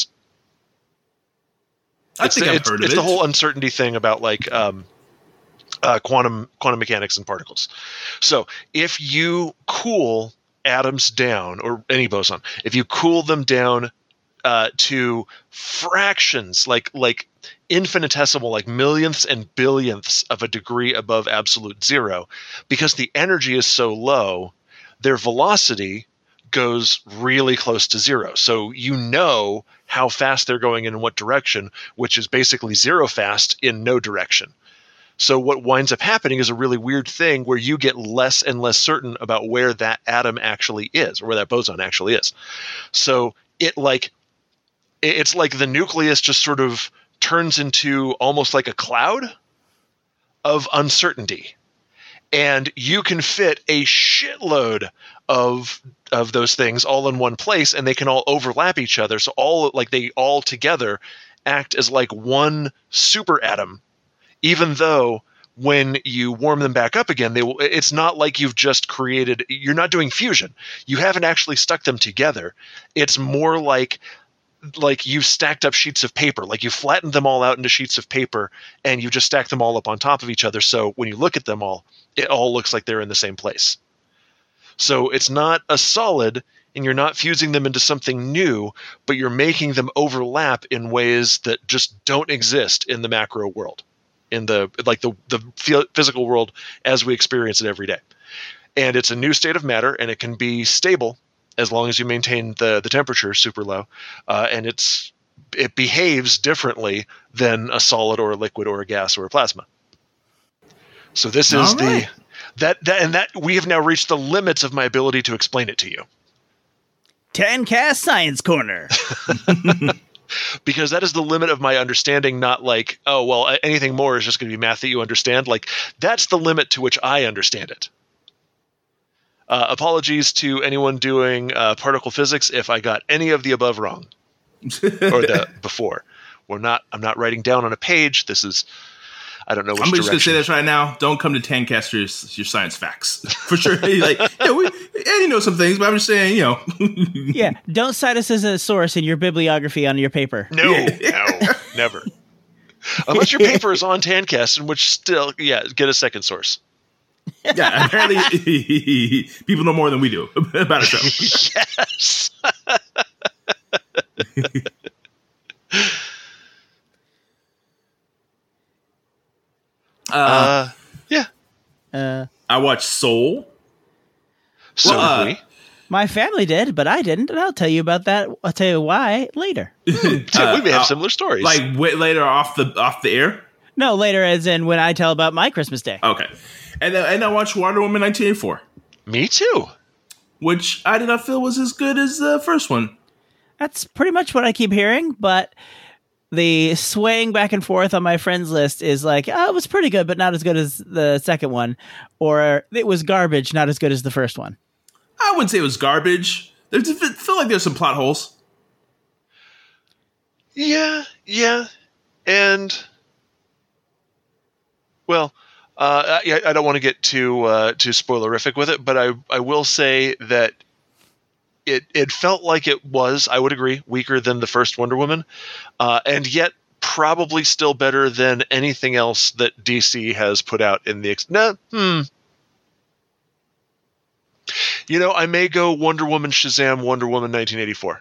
I It's think the, I've it's, heard of it's it. the whole uncertainty thing about like um, uh, quantum quantum mechanics and particles. So if you cool atoms down, or any boson, if you cool them down uh, to fractions, like like infinitesimal, like millionths and billionths of a degree above absolute zero, because the energy is so low, their velocity goes really close to zero. So you know how fast they're going and in what direction, which is basically zero fast in no direction. So what winds up happening is a really weird thing where you get less and less certain about where that atom actually is, or where that boson actually is. So it like it's like the nucleus just sort of turns into almost like a cloud of uncertainty. And you can fit a shitload of of those things all in one place, and they can all overlap each other. So all like they all together act as like one super atom, even though when you warm them back up again, they will, it's not like you've just created, you're not doing fusion. You haven't actually stuck them together. It's more like like you've stacked up sheets of paper, like you flattened them all out into sheets of paper and you just stacked them all up on top of each other. So when you look at them all, it all looks like they're in the same place. So it's not a solid, and you're not fusing them into something new, but you're making them overlap in ways that just don't exist in the macro world, in the like the the physical world as we experience it every day. And it's a new state of matter, and it can be stable as long as you maintain the the temperature super low, uh, and it's it behaves differently than a solid or a liquid or a gas or a plasma. So this is All right. the that that and that we have now reached the limits of my ability to explain it to you, Tancast Science Corner. because that is the limit of my understanding. Not like, oh well, a- anything more is just going to be math that you understand. Like that's the limit to which I understand it. Uh, apologies to anyone doing uh, particle physics if I got any of the above wrong, or the before. We're not. I'm not writing down on a page. This is. I don't know which I'm just gonna say direction. this right now. Don't come to Tancast for your, your science facts for sure. Like, yeah, we Andy knows some things, but I'm just saying, you know. Yeah, don't cite us as a source in your bibliography on your paper. No, no, never. Unless your paper is on Tancast, in which still, yeah, get a second source. Yeah, apparently people know more than we do about it. Yes. Uh, uh, yeah. Uh, I watched Soul. So Well, uh, did we. my family did, but I didn't, and I'll tell you about that. I'll tell you why later. So we may have uh, similar stories. Like way later off the off the air. No, later, as in when I tell about my Christmas Day. Okay, and then and I watched Wonder Woman nineteen eighty-four, Me too. which I did not feel was as good as the first one. That's pretty much what I keep hearing, but the swaying back and forth on my friends list is like, oh, it was pretty good, but not as good as the second one. Or it was garbage, not as good as the first one. I wouldn't say it was garbage. There's, I feel like there's some plot holes. Yeah, yeah, and well, uh, I, I don't want to get too uh, too spoilerific with it, but I I will say that it it felt like it was, I would agree, weaker than the first Wonder Woman, uh, and yet probably still better than anything else that D C has put out in the ex- no, hmm. You know, I may go Wonder Woman, Shazam, Wonder Woman, nineteen eighty-four.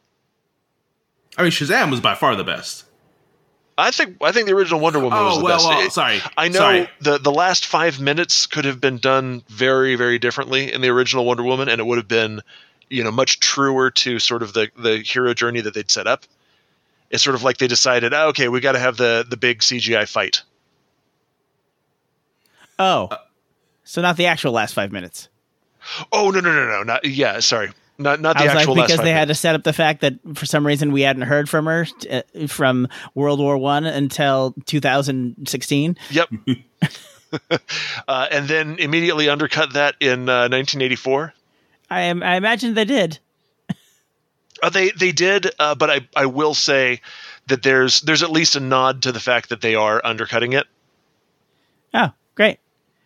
I mean, Shazam was by far the best. I think I think the original Wonder Woman was Oh the well, best. well It- sorry. I know Sorry. the the last five minutes could have been done very, very differently in the original Wonder Woman, and it would have been, you know, much truer to sort of the, the hero journey that they'd set up. It's sort of like they decided, oh, okay, we got to have the the big C G I fight. Oh, So not the actual last five minutes. Oh no no no no not yeah sorry not not the I was actual like, last because five they had to minutes. set up the fact that for some reason we hadn't heard from her uh, from World War One until two thousand sixteen. Yep. uh, and then immediately undercut that in uh, nineteen eighty-four. I am. I imagine they did. Uh, they they did, uh, but I, I will say that there's there's at least a nod to the fact that they are undercutting it. Oh, great.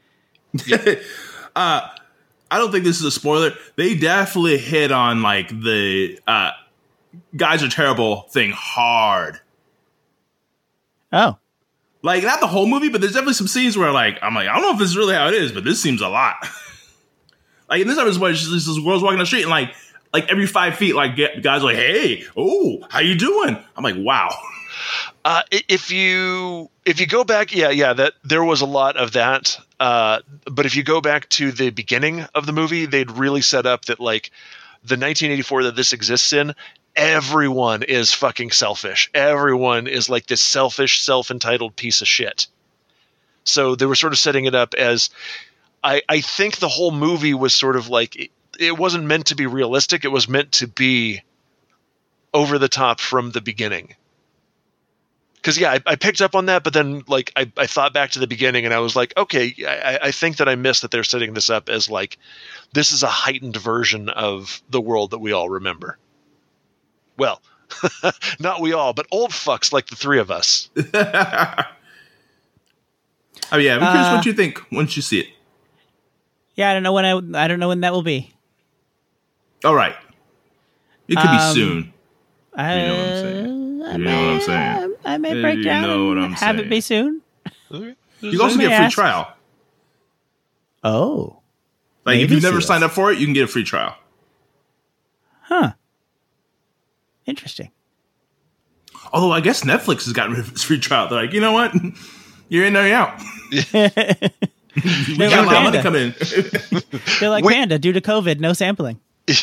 uh, I don't think this is a spoiler. They definitely hit on like the uh, guys are terrible thing hard. Oh, Like not the whole movie, but there's definitely some scenes where like I'm like I don't know if this is really how it is, but this seems a lot. Like in this episode, where this girl's walking down the street and like like every five feet, like get, guys are like, hey, oh, how you doing? I'm like, wow. Uh, i- if you if you go back, yeah, yeah, that there was a lot of that. Uh, but if you go back to the beginning of the movie, they'd really set up that like the nineteen eighty-four that this exists in, everyone is fucking selfish. Everyone is like this selfish, self-entitled piece of shit. So they were sort of setting it up as, I, I think the whole movie was sort of like, it, it wasn't meant to be realistic. It was meant to be over the top from the beginning. Because, yeah, I, I picked up on that, but then, like, I, I thought back to the beginning, and I was like, okay, I, I think that I missed that they're setting this up as, like, this is a heightened version of the world that we all remember. Well, not we all, but old fucks like the three of us. Oh yeah, I'm curious Uh, what you think once you see it. yeah. I don't know when I. I don't know when that will be. All right, it could Um, be soon. I, You know what I'm saying. I You may, know what I'm saying. I may You break down. know what and I'm have saying. it be soon. You can also may get a free ask. trial. Oh, Like if Maybe you've never see signed this. up for it, you can get a free trial. huh. Interesting. Although I guess Netflix has gotten rid of its free trial. They're like, you know what? You're in or you're out. we They're got like my money Panda. coming in. They're like Wait. Panda. Due to COVID, no sampling.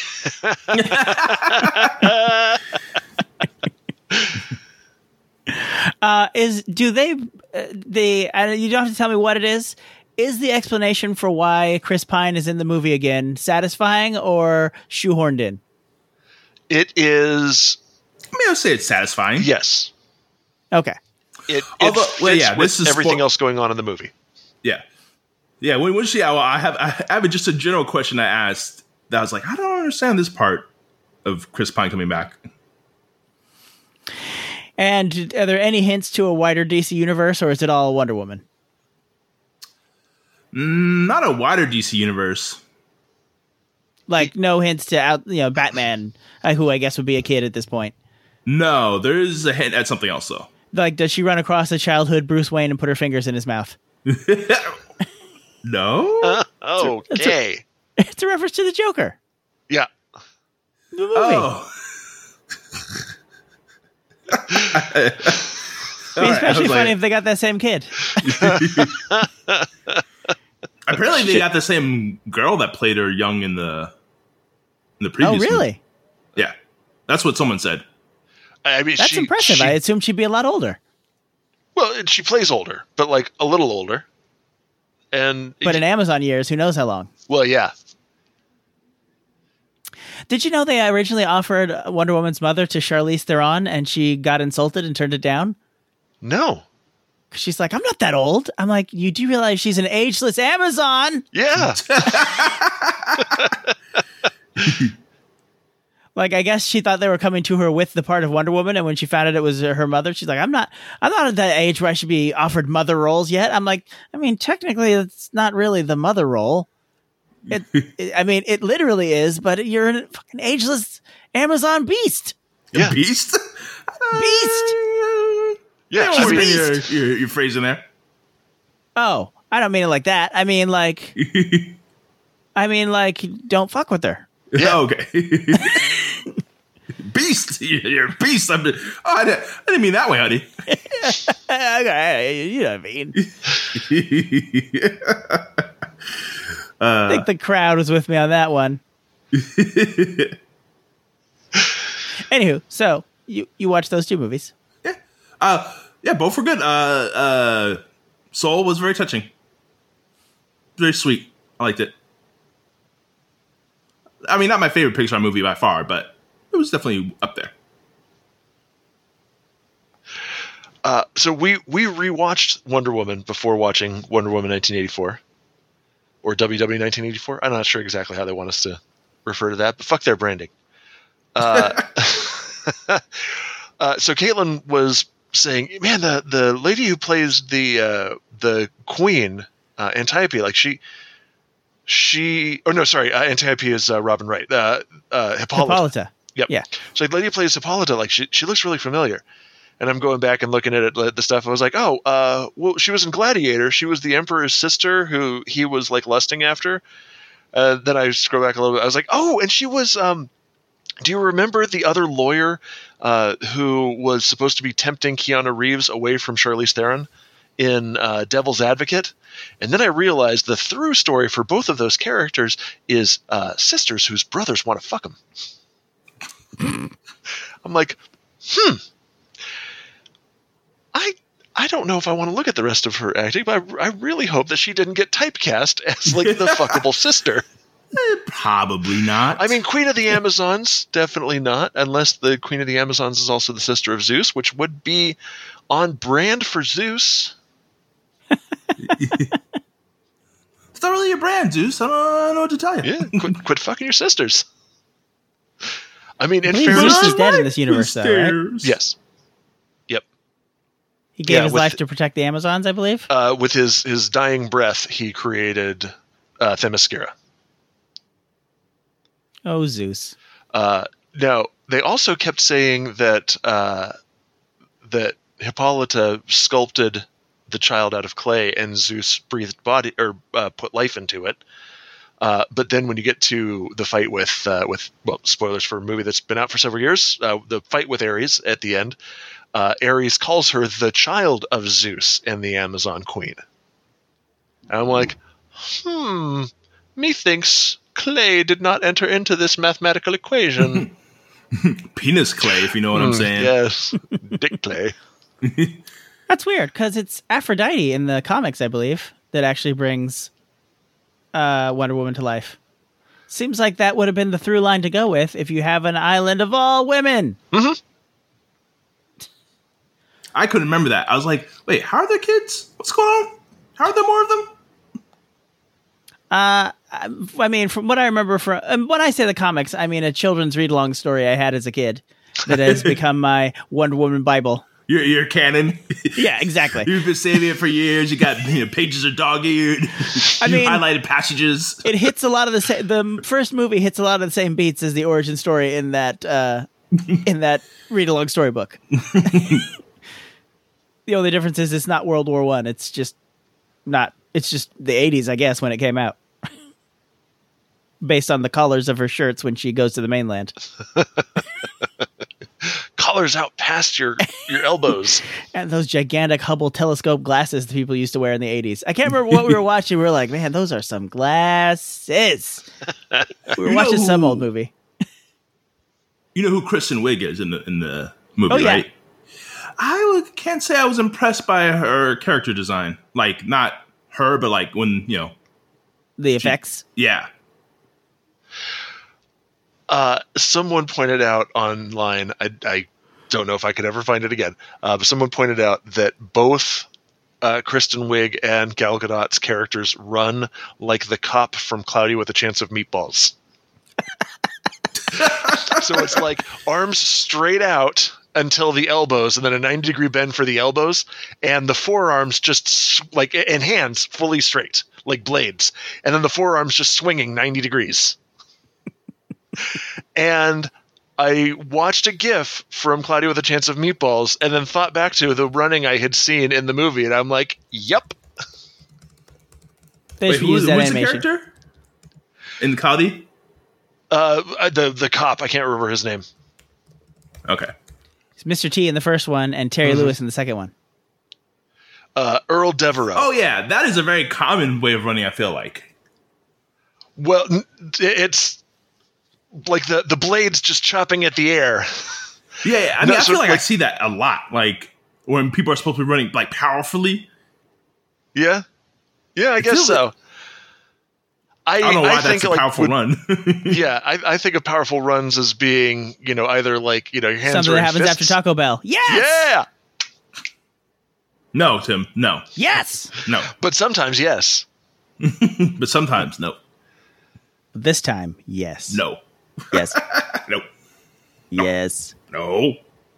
uh, is do they? Uh, the uh, you don't have to tell me what it is. Is the explanation for why Chris Pine is in the movie again satisfying or shoehorned in? It is, I mean, I'll say it's satisfying. yes. Okay. It, it Although- fits well, yeah, with this is everything spo- else going on in the movie. Yeah. Yeah. When, when she, I, I have, I have just a general question I asked that I was like, I don't understand this part of Chris Pine coming back. And are there any hints to a wider D C universe, or is it all Wonder Woman? Not a wider D C universe. Like no hints to out, you know, Batman, uh, who I guess would be a kid at this point. No, there is a hint at something else though. Like, does she run across a childhood Bruce Wayne and put her fingers in his mouth? No. Okay. It's a reference to the Joker. Yeah. The movie. Oh. It'd be All right, I especially was funny like- if they got that same kid. Apparently, they got the same girl that played her young in the in the Oh, previous. really? movie. Yeah, that's what someone said. I mean, That's she, impressive. she- I assumed she'd be a lot older. well, and she plays older, but like a little older. And But in Amazon years, who knows how long? well, yeah. Did you know they originally offered Wonder Woman's mother to Charlize Theron, and she got insulted and turned it down? No. 'Cause she's like, I'm not that old. I'm like, you do realize she's an ageless Amazon? Yeah. Like, I guess she thought they were coming to her with the part of Wonder Woman, and when she found out it was her mother, she's like, I'm not, I'm not at that age where I should be offered mother roles yet. I'm like, I mean, technically, it's not really the mother role. It, it I mean, it literally is, but you're a fucking ageless Amazon beast. Yeah. Beast. Beast. Yeah. I I mean, mean, your, your, your phrase in there. Oh, I don't mean it like that. I mean, like, I mean, like, don't fuck with her. Yeah. Okay. Beast. You're you're a beast. I'm, oh, I, didn't, I didn't mean that way, honey. Okay, you know what I mean. I think the crowd was with me on that one. Anywho, so you you watched those two movies. Uh, yeah, both were good. Uh, uh, Soul was very touching. very sweet. I liked it. I mean, not my favorite Pixar movie by far, but it was definitely up there. Uh, so we we rewatched Wonder Woman before watching Wonder Woman nineteen eighty-four, or W W nineteen eighty-four. I'm not sure exactly how they want us to refer to that, but fuck their branding. Uh, uh, so Caitlin was saying, "Man, the the lady who plays the uh, the Queen, uh, Antiope, like she she oh no, sorry, uh, Antiope is uh, Robin Wright, uh, uh, Hippolyta. Hippolyta. Yep. Yeah. So the lady who plays Hippolyta, like she she looks really familiar." And I'm going back and looking at it, the stuff. I was like, oh, uh, well, she was in Gladiator. She was the Emperor's sister who he was like lusting after. Uh, then I scroll back a little bit. I was like, oh, and she was. Um, do you remember the other lawyer uh, who was supposed to be tempting Keanu Reeves away from Charlize Theron in uh, Devil's Advocate? And then I realized the through story for both of those characters is uh, sisters whose brothers want to fuck them. I'm like, hmm. I I don't know if I want to look at the rest of her acting, but I, I really hope that she didn't get typecast as like the fuckable sister. Eh, probably not. I mean, Queen of the Amazons, definitely not, unless the Queen of the Amazons is also the sister of Zeus, which would be on brand for Zeus. It's not really your brand, Zeus. I don't, I don't know what to tell you. Yeah, quit, quit fucking your sisters. I mean, in I believe fairness, Zeus is dead in this universe, though, right? yes. Yep. He gave Yeah, his with- life to protect the Amazons, I believe. Uh, with his, his dying breath, he created uh, Themyscira. Oh, Zeus. Uh, now, they also kept saying that uh, that Hippolyta sculpted the child out of clay and Zeus breathed body or uh, put life into it. Uh, but then when you get to the fight with uh, with well, spoilers for a movie that's been out for several years, uh, the fight with Ares at the end, uh, Ares calls her the child of Zeus and the Amazon Queen. And I'm like, hmm, methinks clay did not enter into this mathematical equation. Penis clay, if you know what I'm Mm, saying. Yes, dick clay. That's weird, because it's Aphrodite in the comics, I believe, that actually brings uh, Wonder Woman to life. Seems like that would have been the through line to go with if you have an island of all women. Mm-hmm. I couldn't remember that. I was like, wait, how are there kids? What's going on? How are there more of them? Uh, I mean, from what I remember from um, when I say the comics, I mean a children's read-along story I had as a kid that has become my Wonder Woman Bible. Your your canon. Yeah, exactly. You've been saving it for years. You got you know, pages are dog-eared. I you mean- highlighted passages. It hits a lot of the same. The first movie hits a lot of the same beats as the origin story in that uh, in that read-along storybook. The only difference is it's not World War One. It's just not. It's just the eighties, I guess, when it came out. Based on the collars of her shirts when she goes to the mainland. Collars out past your, your elbows. And those gigantic Hubble telescope glasses that people used to wear in the eighties. I can't remember what we were watching. We were like, man, those are some glasses. We were You watching know some who- old movie. You know who Kristen Wiig is in the in the movie, Oh, yeah. right? I would- can't say I was impressed by her character design. Like, not her, but like when, you know, The effects. yeah. Uh, someone pointed out online, I, I don't know if I could ever find it again, uh, but someone pointed out that both uh, Kristen Wiig and Gal Gadot's characters run like the cop from Cloudy with a Chance of Meatballs. So it's like arms straight out until the elbows, and then a ninety degree bend for the elbows, and the forearms just s- like, and hands fully straight, like blades, and then the forearms just swinging ninety degrees. And I watched a GIF from Cloudy with a Chance of Meatballs, and then thought back to the running I had seen in the movie, and I'm like, "Yep." They Wait, should who use was, that who was the animation. character? In Cloudy? Uh, the the cop, I can't remember his name. Okay. It's Mister T in the first one and Terry Mm-hmm. Lewis in the second one. Uh, Earl Devereaux. Oh, yeah. That is a very common way of running, I feel like. Well, n- it's like the the blades just chopping at the air. Yeah, yeah. I No, mean, I so, feel like, I like- see that a lot. Like, when people are supposed to be running, like, powerfully. Yeah, yeah, I guess feels so. like- I, I don't know why I that's think, a like, powerful would- run. Yeah, I, I think of powerful runs as being, you know, either like, you know, your hands Something are that in happens fists. after Taco Bell. Yes. Yeah, No, Tim, no, Yes. no. but sometimes yes. But sometimes, no, This time, yes. no, Yes. no, Yes. no,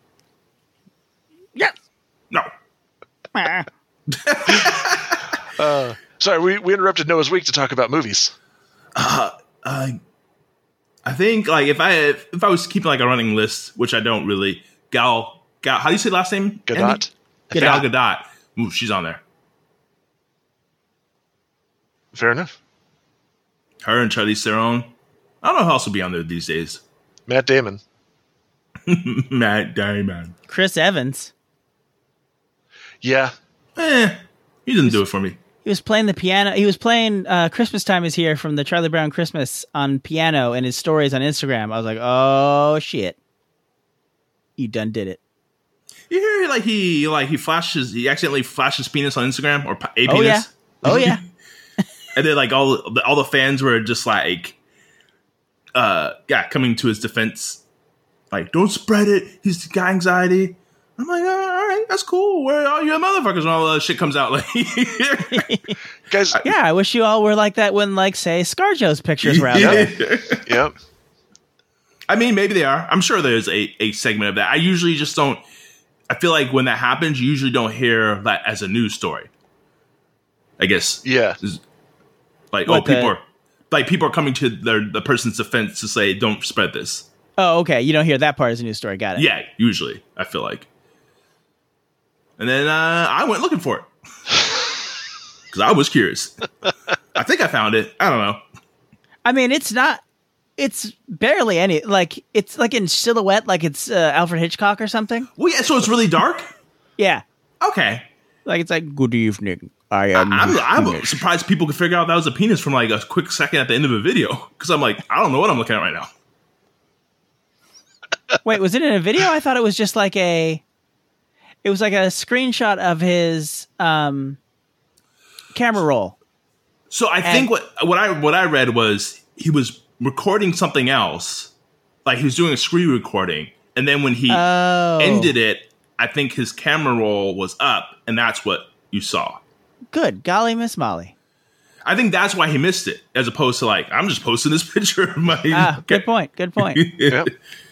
Yes. no. Ah. Sorry, we, we interrupted Noah's Week to talk about movies. Uh, I think like if I if I was keeping like a running list, which I don't really, Gal Gal, how do you say last name? Gadot. Andy? Gal Gadot. Ooh, she's on there. Fair enough. Her and Charlize Theron. I don't know who else would be on there these days. Matt Damon. Matt Damon. Chris Evans. Yeah. Eh, he didn't do it for me. He was playing the piano. He was playing uh, Christmas Time Is Here from the Charlie Brown Christmas on piano and his stories on Instagram. I was like, oh, shit. You done did it. You hear like he like he flashes he accidentally flashes penis on Instagram or a penis. Oh, yeah. Oh, yeah. And then like all the, all the fans were just like, uh, yeah, coming to his defense. Like, don't spread it. He's got anxiety. I'm like, oh, all right, that's cool. Where are you motherfuckers when all that shit comes out? Like, Guys, Yeah, I wish you all were like that when, like, say, ScarJo's pictures were out there. yep. I mean, maybe they are. I'm sure there's a, a segment of that. I usually just don't. I feel like when that happens, you usually don't hear that as a news story. I guess. Yeah. Like, What oh, people the- are like people are coming to their the person's defense to say, don't spread this. Oh, okay. You don't hear that part as a news story. Got it. Yeah, usually I feel like. And then uh, I went looking for it because I was curious. I think I found it. I don't know. I mean, it's not. It's barely any. Like, it's like in silhouette, like it's uh, Alfred Hitchcock or something. Well, yeah. So it's really dark. Yeah. Okay. Like, it's like, good evening. I am. I'm, I'm English." surprised people could figure out that was a penis from like a quick second at the end of a video because I'm like, I don't know what I'm looking at right now. Wait, was it in a video? I thought it was just like a. It was like a screenshot of his um, camera roll. So I think what what I what I read was he was recording something else, like he was doing a screen recording, and then when he Oh. ended it, I think his camera roll was up, and that's what you saw. Good golly, Miss Molly. I think that's why he missed it, as opposed to like I'm just posting this picture of my. Ah, good point. Good point. Yep.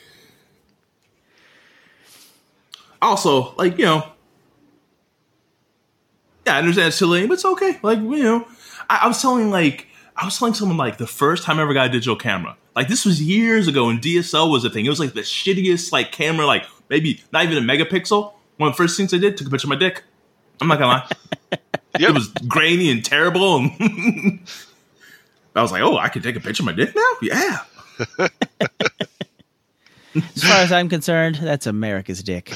Also, like you know, yeah, I understand it's silly, but it's okay. Like you know, I, I was telling like I was telling someone like the first time I ever got a digital camera. Like this was years ago, and D S L was a thing. It was like the shittiest like camera, like maybe not even a megapixel. One of the first things I did, took a picture of my dick. I'm not gonna lie. Yep. It was grainy and terrible. And I was like, oh, I can take a picture of my dick now? Yeah. As far as I'm concerned, that's America's dick.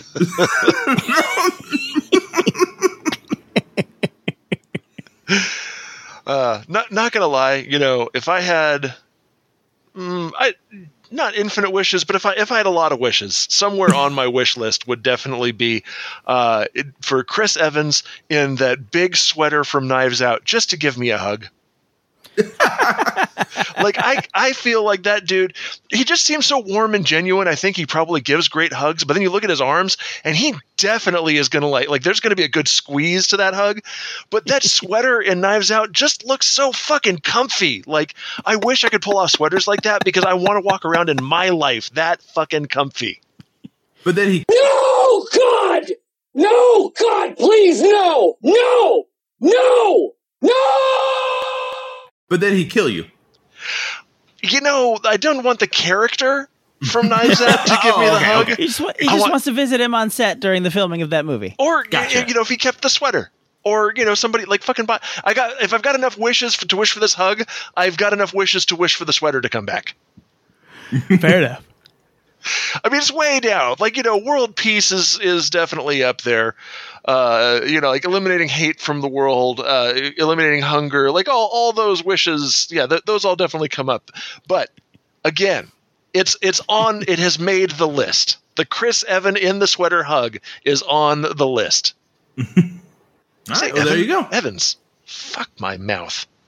Uh, not not gonna lie, you know, if I had, mm, I not infinite wishes, but if I if I had a lot of wishes, somewhere on my wish list would definitely be uh, it, for Chris Evans in that big sweater from Knives Out, just to give me a hug. Like I, I feel like that dude, he just seems so warm and genuine. I think he probably gives great hugs, but then you look at his arms and he definitely is going to like, like there's going to be a good squeeze to that hug, but that sweater in Knives Out just looks so fucking comfy. Like I wish I could pull off sweaters like that because I want to walk around in my life that fucking comfy. But then he No, God! No, God, please, no! No! No! No! but then he'd kill you. You know, I don't want the character from Knives Out to give me Oh, the okay, hug. okay. He just, wa- he I just want- wants to visit him on set during the filming of that movie. Or Gotcha. you know, if he kept the sweater, or you know, somebody like fucking. Buy, I got if I've got enough wishes for, to wish for this hug, I've got enough wishes to wish for the sweater to come back. Fair enough. I mean, it's way down. Like you know, world peace is is definitely up there. Uh, you know, like eliminating hate from the world, uh, eliminating hunger, like all all those wishes. Yeah, th- those all definitely come up. But again, it's it's on. It has made the list. The Chris Evan in the sweater hug is on the list. All Say right, well, there Evan- you go. Evans. Fuck my mouth.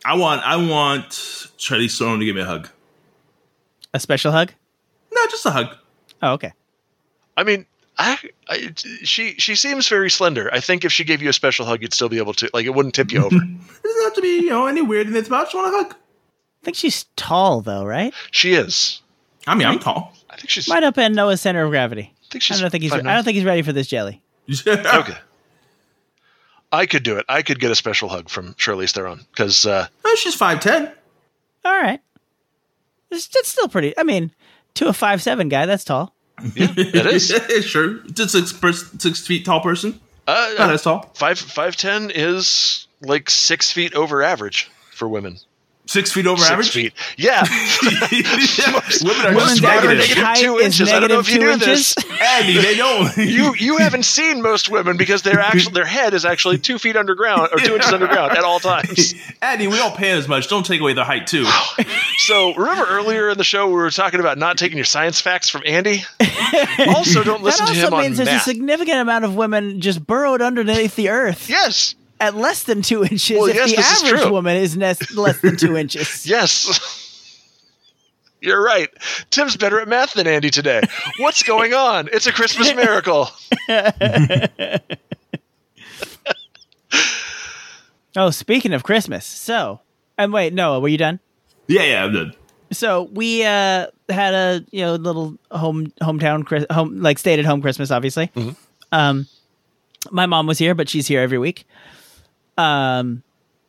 I want I want Charlize Theron to give me a hug. A special hug? No, just a hug. Oh, okay. I mean, I, I she she seems very slender. I think if she gave you a special hug, you'd still be able to, like, it wouldn't tip you over. It doesn't have to be, you know, any weird in its about. I just want a hug. I think she's tall, though, right? She is. I mean, I'm tall. I think she's. Might up in Noah's center of gravity. I think she's. I don't think he's. five I don't think he's ready for this jelly. Okay. I could do it. I could get a special hug from Charlize Theron because uh, Oh, she's five ten. All right. It's, it's still pretty. I mean, to a five seven guy, that's tall. yeah, it is. Sure. It's a six, pers- six feet tall person. Uh, Not as tall. Five five ten is like six feet over average for women. Six feet over Six average? feet. Yeah. Most, women are Women's just average negative. height two is inches. I don't know negative if you two knew inches. this. Andy, they don't. You you haven't seen most women because they're actually their head is actually two feet underground or two inches underground at all times. Andy, we don't pay as much. Don't take away the height, too. So remember earlier in the show we were talking about not taking your science facts from Andy? Also, don't listen That to him also on means there's math. a significant amount of women just burrowed underneath the earth Yes. at less than two inches. Well, if yes, the this is average true. woman is nes- less than two inches. Yes. You're right. Tim's better at math than Andy today. What's going on? It's a Christmas miracle. Oh, speaking of Christmas, so and wait, Noah, were you done? Yeah, yeah, I'm done. So we uh, had a you know little home hometown Chris- home like stayed at home Christmas, obviously. Mm-hmm. Um, my mom was here, but she's here every week. Um,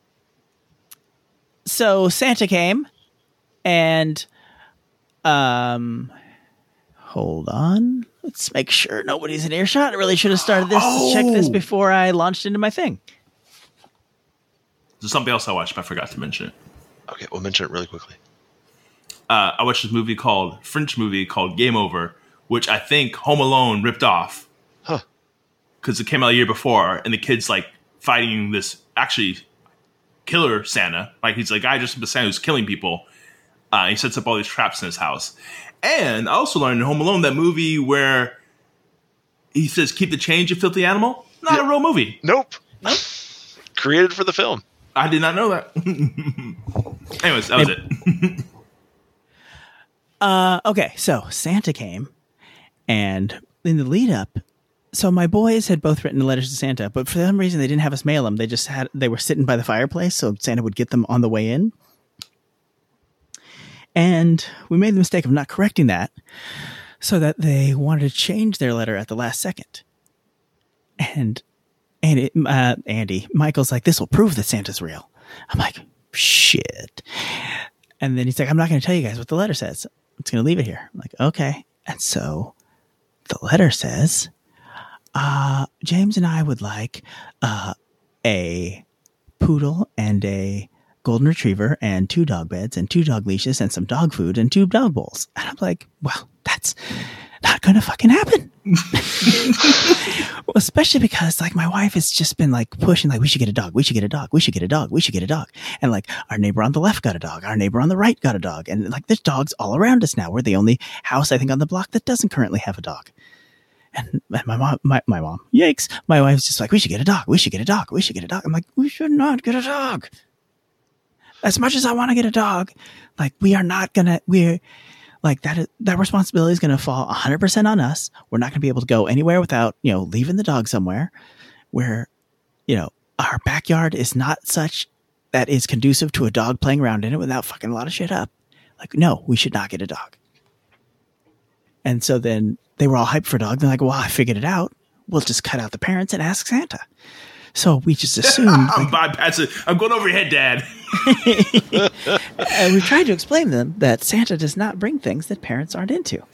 so Santa came, and um, hold on, let's make sure nobody's in earshot. I really should have started this Oh. check this before I launched into my thing. There's something else I watched, but I forgot to mention it. Okay, we'll mention it really quickly. Uh, I watched this movie called, French movie called Game Over, which I think Home Alone ripped off. Huh. Because it came out a year before, and the kid's like fighting this actually killer Santa. Like he's like, I just a Santa who's killing people. Uh, he sets up all these traps in his house. And I also learned in Home Alone, that movie where he says, keep the change, you filthy animal. Not Yeah. a real movie. Nope. Nope. Created for the film. I did not know that. Anyways, that was it. Uh, okay, so Santa came, and in the lead up, so my boys had both written letters to Santa, but for some reason they didn't have us mail them. They just had they were sitting by the fireplace, so Santa would get them on the way in. And we made the mistake of not correcting that, so that they wanted to change their letter at the last second. And and it, uh, Andy, Michael's like, this will prove that Santa's real. I'm like, shit. And then he's like, I'm not going to tell you guys what the letter says. I'm just going to leave it here. I'm like, okay. And so the letter says, uh, James and I would like uh, a poodle and a golden retriever and two dog beds and two dog leashes and some dog food and two dog bowls. And I'm like, well, that's not going to fucking happen. Well, especially because like my wife has just been like pushing, like, we should get a dog. We should get a dog. We should get a dog. We should get a dog. And like our neighbor on the left got a dog. Our neighbor on the right got a dog. And like there's dogs all around us now. We're the only house, I think, on the block that doesn't currently have a dog. And my mom, my, my mom, yikes. My wife's just like, we should get a dog. We should get a dog. We should get a dog. I'm like, we should not get a dog. As much as I want to get a dog, like we are not going to, we're like that, that responsibility is going to fall one hundred percent on us. We're not going to be able to go anywhere without, you know, leaving the dog somewhere where, you know, our backyard is not such that is conducive to a dog playing around in it without fucking a lot of shit up. Like, no, we should not get a dog. And so then they were all hyped for a dog. They're like, well, I figured it out. We'll just cut out the parents and ask Santa. So we just assumed. I'm bypassing. I'm going over your head, Dad. And we tried to explain to them that Santa does not bring things that parents aren't into.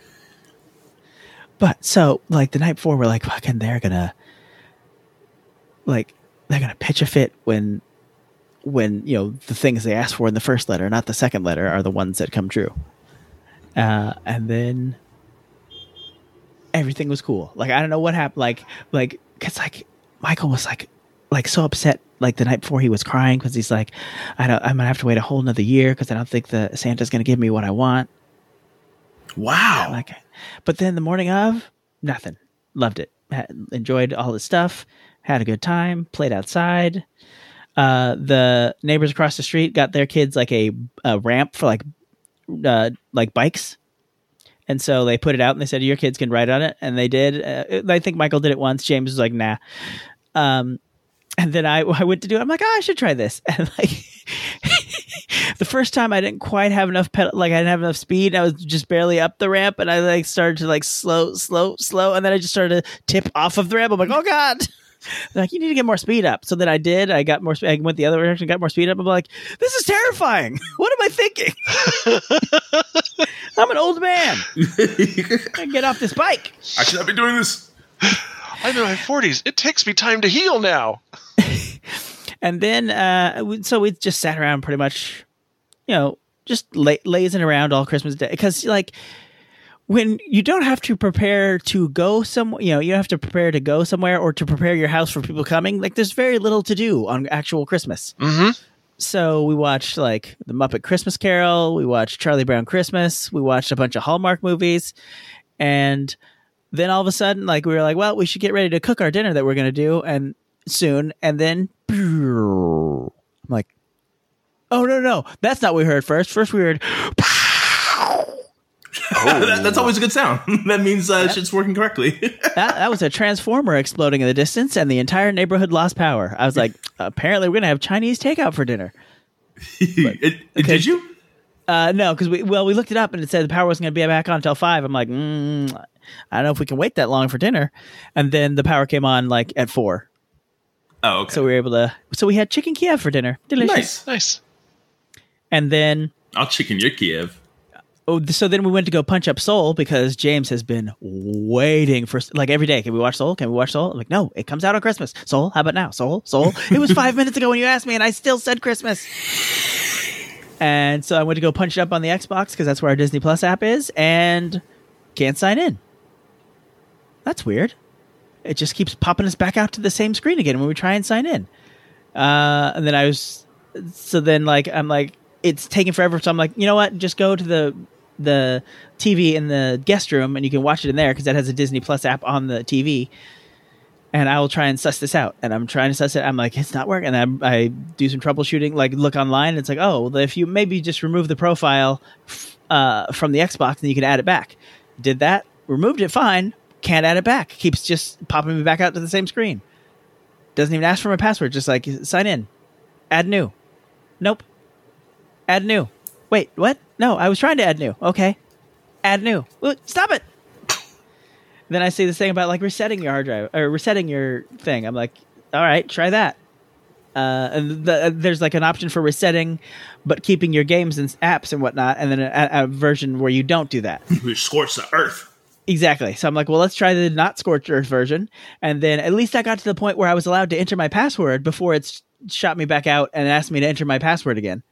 But so, like the night before, we're like, fucking, they're gonna, like, they're gonna pitch a fit when, when you know the things they asked for in the first letter, not the second letter, are the ones that come true. Uh, and then everything was cool. Like I don't know what happened. Like, like, cause like Michael was like, like so upset. Like the night before, he was crying because he's like, I don't, I'm gonna have to wait a whole another year because I don't think the Santa's gonna give me what I want. Wow. Like, but then the morning of, nothing. Loved it. Had, enjoyed all the stuff. Had a good time. Played outside. uh, the neighbors across the street got their kids like a, a ramp for like uh, like bikes. And so they put it out and they said, your kids can ride on it. And they did. Uh, I think Michael did it once. James was like, nah. Um, and then I, I went to do it. I'm like, oh, I should try this. And like the first time I didn't quite have enough pedal, like I didn't have enough speed. I was just barely up the ramp and I like started to like slow, slow, slow. And then I just started to tip off of the ramp. I'm like, oh God. They're like, you need to get more speed up. So then I did. I got more. I went the other direction, got more speed up. I'm like, this is terrifying. What am I thinking? I'm an old man. I get off this bike. I should not be doing this. I'm in my forties. It takes me time to heal now. And then, uh, we, so we just sat around pretty much, you know, just la- lazing around all Christmas Day. Because, like, when you don't have to prepare to go somewhere, you know, you don't have to prepare to go somewhere or to prepare your house for people coming. Like, there's very little to do on actual Christmas. Mm-hmm. So we watched, like, The Muppet Christmas Carol. We watched Charlie Brown Christmas. We watched a bunch of Hallmark movies. And then all of a sudden, like, we were like, well, we should get ready to cook our dinner that we're going to do and soon. And then I'm like, oh, no, no, that's not what we heard first. First we heard, Oh. that, that's always a good sound. That means uh, yeah. shit's working correctly. that, that was a transformer exploding in the distance, and the entire neighborhood lost power. I was like, apparently we're going to have Chinese takeout for dinner. But, it, it, did you? Uh, no, because we well we looked it up and it said the power wasn't going to be back on until five. I'm like, mm, I don't know if we can wait that long for dinner. And then the power came on like at four. Oh, okay. So we were able to. So we had chicken Kiev for dinner. Delicious. Nice, nice. And then I'll chicken your Kiev. Oh, so then we went to go punch up Soul because James has been waiting for, like, every day. Can we watch Soul? Can we watch Soul? I'm like, no, it comes out on Christmas. Soul, how about now? Soul, Soul. It was five minutes ago when you asked me, and I still said Christmas. And so I went to go punch it up on the Xbox because that's where our Disney Plus app is, and can't sign in. That's weird. It just keeps popping us back out to the same screen again when we try and sign in. Uh, and then I was, so then, like, I'm like, it's taking forever. So I'm like, you know what? Just go to the the T V in the guest room and you can watch it in there because that has a Disney Plus app on the T V. And I will try and suss this out. And I'm trying to suss it. I'm like, it's not working. And I, I do some troubleshooting, like look online. And it's like, oh, well, if you maybe just remove the profile uh, from the Xbox, then you can add it back. Did that, removed it, fine. Can't add it back. Keeps just popping me back out to the same screen. Doesn't even ask for my password. Just like, sign in. Add new. Nope. Add new. Wait, what? No, I was trying to add new. Okay. Add new. Ooh, stop it. Then I see this thing about like resetting your hard drive or resetting your thing. I'm like, all right, try that. Uh, and the, uh, there's like an option for resetting, but keeping your games and apps and whatnot. And then a, a version where you don't do that. We scorch the earth. Exactly. So I'm like, well, let's try the not scorched earth version. And then at least I got to the point where I was allowed to enter my password before it's shot me back out and asked me to enter my password again.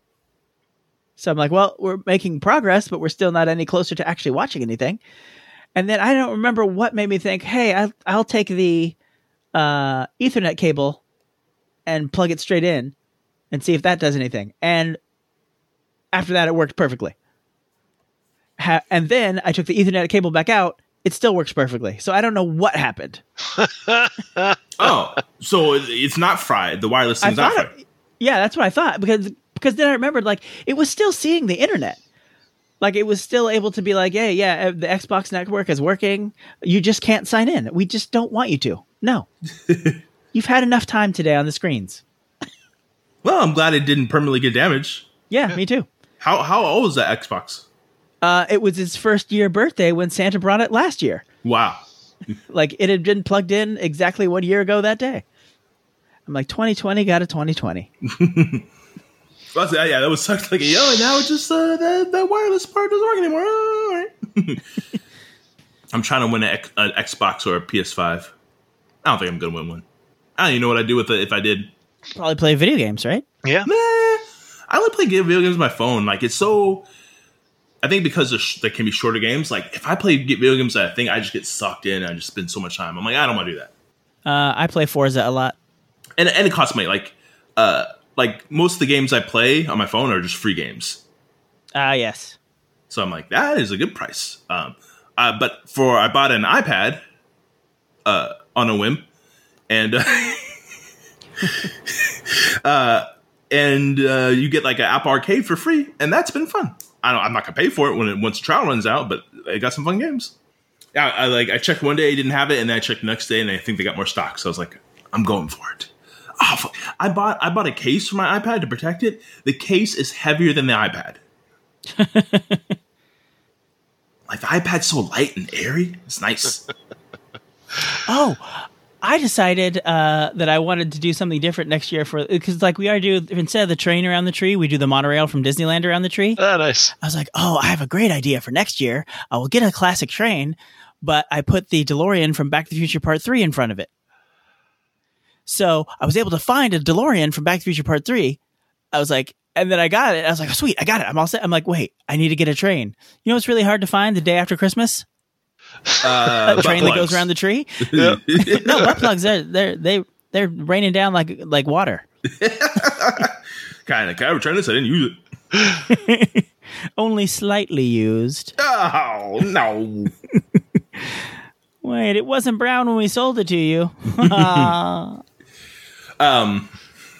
So I'm like, well, we're making progress, but we're still not any closer to actually watching anything. And then I don't remember what made me think, hey, I'll, I'll take the uh, Ethernet cable and plug it straight in and see if that does anything. And after that, it worked perfectly. Ha- and then I took the Ethernet cable back out. It still works perfectly. So I don't know what happened. Oh, so it's not fried. The wireless thing's not fried. It, yeah, that's what I thought. Because because then I remembered, like, it was still seeing the internet. Like, it was still able to be like, yeah, yeah, the Xbox network is working. You just can't sign in. We just don't want you to. No. You've had enough time today on the screens. Well, I'm glad it didn't permanently get damaged. Yeah, yeah. Me too. How how old was that Xbox? Uh, it was his first year birthday when Santa brought it last year. Wow. Like, it had been plugged in exactly one year ago that day. I'm like, twenty twenty got a twenty twenty. Well, yeah, that was such like, yo, and now it's just uh, that, that wireless part doesn't work anymore. All right. I'm trying to win an, an Xbox or a P S five. I don't think I'm going to win one. I don't even know what I'd do with it if I did. Probably play video games, right? Yeah. Nah, I only play video games on my phone. Like, it's so... I think because sh- there can be shorter games, like, if I play video games, I think I just get sucked in and I just spend so much time. I'm like, I don't want to do that. Uh, I play Forza a lot. And, and it costs money. Like, uh... Like, most of the games I play on my phone are just free games. Ah, uh, yes. So I'm like, that is a good price. Um, uh, but for, I bought an iPad uh, on a whim. And uh, uh, and uh, you get like an Apple Arcade for free, and that's been fun. I don't, I'm not gonna pay for it when it once the trial runs out, but I got some fun games. I, I like I checked one day, didn't have it, and then I checked the next day, and I think they got more stock. So I was like, I'm going for it. Oh, fuck. I bought I bought a case for my iPad to protect it. The case is heavier than the iPad. Like the iPad's so light and airy. It's nice. Oh, I decided uh, that I wanted to do something different next year for because like we already do instead of the train around the tree, we do the monorail from Disneyland around the tree. Ah, nice. I was like, oh, I have a great idea for next year. I will get a classic train, but I put the DeLorean from Back to the Future Part three in front of it. So I was able to find a DeLorean from Back to the Future Part three. I was like, and then I got it. I was like, oh, sweet, I got it. I'm all set. I'm like, wait, I need to get a train. You know what's really hard to find the day after Christmas? Uh, a train that goes around the tree. Yep. No, butt plugs. They're they're they they're raining down like like water. Kind of. I was trying this. I didn't use it. Only slightly used. Oh no! Wait, it wasn't brown when we sold it to you. um,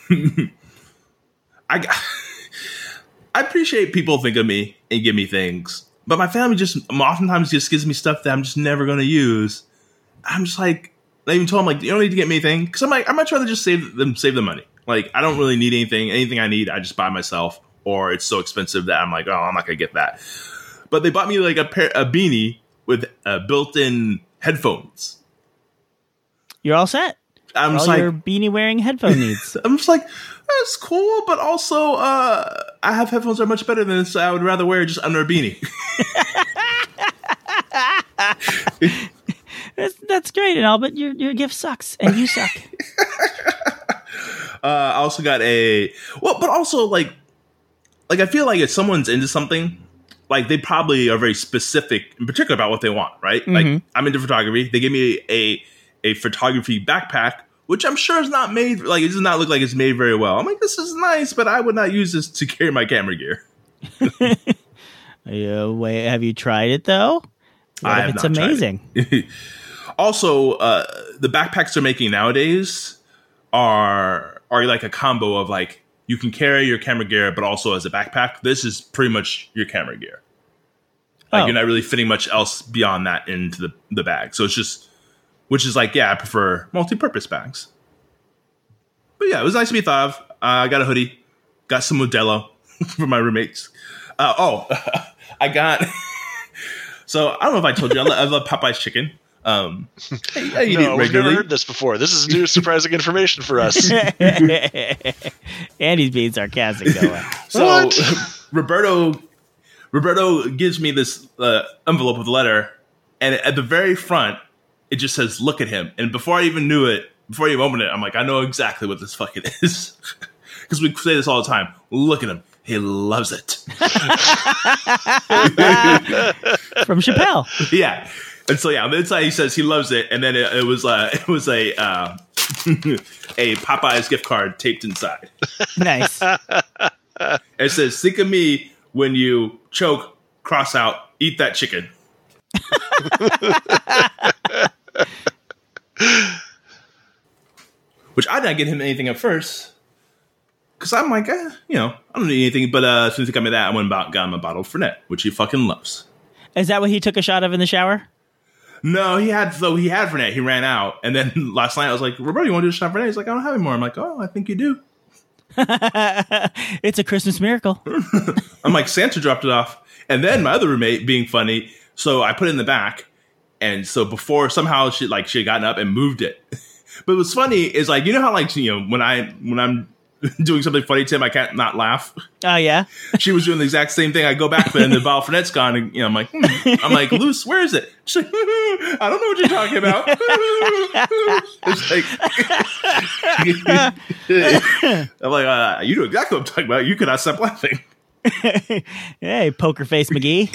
I I appreciate people think of me and give me things. But my family just oftentimes just gives me stuff that I'm just never going to use. I'm just like, I even told them, like, you don't need to get me anything. Because I'm like, I might rather just save them, save the money. Like, I don't really need anything. Anything I need, I just buy myself. Or it's so expensive that I'm like, oh, I'm not going to get that. But they bought me like a pair, a beanie with uh, built-in headphones. You're all set. I'm all just like, your beanie wearing headphone needs. I'm just like, that's cool, but also uh, I have headphones that are much better than this. So I would rather wear it just under a beanie. that's, that's great and all, but your your gift sucks and you suck. uh, I also got a well, but also like, like I feel like if someone's into something, like they probably are very specific, in particular about what they want, right? Mm-hmm. Like I'm into photography. They give me a a photography backpack, which I'm sure is not made, like, it does not look like it's made very well. I'm like, this is nice, but I would not use this to carry my camera gear. Yeah, wait, have you tried it, though? What I if have it's not amazing? Tried it. Also, uh, the backpacks they're making nowadays are are like a combo of, like, you can carry your camera gear, but also as a backpack. This is pretty much your camera gear. Like, oh. You're not really fitting much else beyond that into the, the bag. So it's just... Which is like, yeah, I prefer multi-purpose bags. But yeah, it was nice to be thought of. Uh, I got a hoodie. Got some Modelo for my roommates. Uh, oh, I got... So, I don't know if I told you, I love, I love Popeye's chicken. Um, I, I eat no, it we've never regularly. heard this before. This is new, surprising information for us. Andy's being sarcastic, though. So, Roberto, Roberto gives me this uh, envelope with a letter, and at the very front, it just says, look at him. And before I even knew it, before I even opened it, I'm like, I know exactly what this fucking is. Because we say this all the time. Look at him. He loves it. From Chappelle. Yeah. And so, yeah, on the inside he says he loves it. And then it, it was uh, it was a uh, a Popeye's gift card taped inside. Nice. It says, think of me when you choke, cross out, eat that chicken. Which I didn't get him anything at first, because I'm like, eh, you know, I don't need anything. But uh, as soon as he got me that, I went and bought, got him a bottle of Fernet, which he fucking loves. Is that what he took a shot of in the shower? No, he had so he had Fernet. He ran out, and then last night I was like, Roberto, you want to do a shot of Fernet? He's like, I don't have any more. I'm like, oh, I think you do. It's a Christmas miracle. I'm like, Santa dropped it off, and then my other roommate, being funny, so I put it in the back, and so before somehow she like she had gotten up and moved it. But what's funny is, like, you know how, like, you know, when I when I'm doing something funny to him, I can't not laugh. Oh yeah. She was doing the exact same thing. I go back and the bottle of Fernet's gone, and you know, I'm like, hmm. I'm like, Luce, where is it? She's like, I don't know what you're talking about. It's like, I'm like, uh, you know exactly what I'm talking about. You cannot stop laughing. Hey, poker face McGee.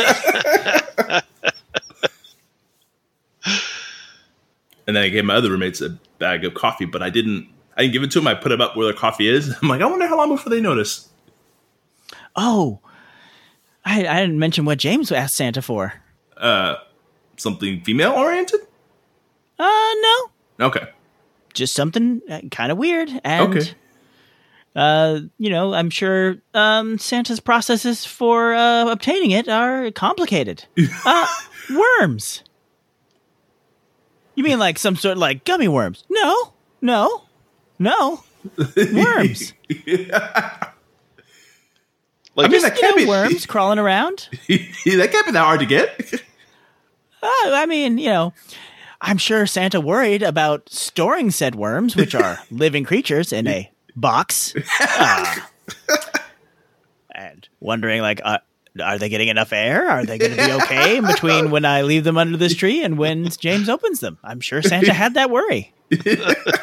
And then I gave my other roommates a bag of coffee, but I didn't. I didn't give it to them. I put it up where their coffee is. I'm like, I wonder how long before they notice. Oh, I, I didn't mention what James asked Santa for. Uh, something female oriented? Uh, no. Okay. just something kind of weird. And, Okay. uh, you know, I'm sure um, Santa's processes for uh, obtaining it are complicated. uh, worms. You mean like some sort of like gummy worms? No, no, no. Worms. Like, I mean, Just, that you can't know, be worms crawling around. that can't be that hard to get. Uh, I mean, you know, I'm sure Santa worried about storing said worms, which are living creatures, in a box. Uh, and wondering, like, uh, are they getting enough air? Are they going to be okay in between when I leave them under this tree and when James opens them? I'm sure Santa had that worry. did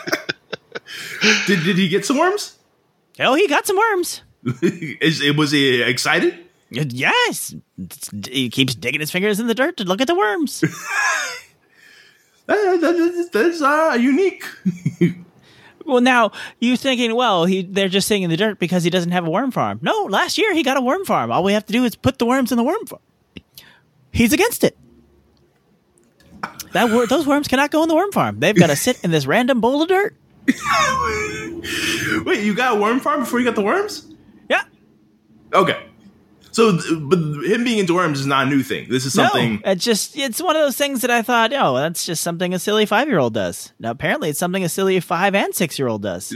did he get some worms? Oh, he got some worms. Is, was he excited? Yes. He keeps digging his fingers in the dirt to look at the worms. that, that, that's uh, unique. Well, now you're thinking, well, he they're just sitting in the dirt because he doesn't have a worm farm. No, last year he got a worm farm. All we have to do is put the worms in the worm farm. He's against it. That wor- those worms cannot go in the worm farm. They've got to sit in this random bowl of dirt. Wait, you got a worm farm before you got the worms? Yeah. Okay. So, but him being into worms is not a new thing. This is something. No, it's just it's one of those things that I thought, oh, that's just something a silly five year old does. Now, apparently, it's something a silly five and six year old does.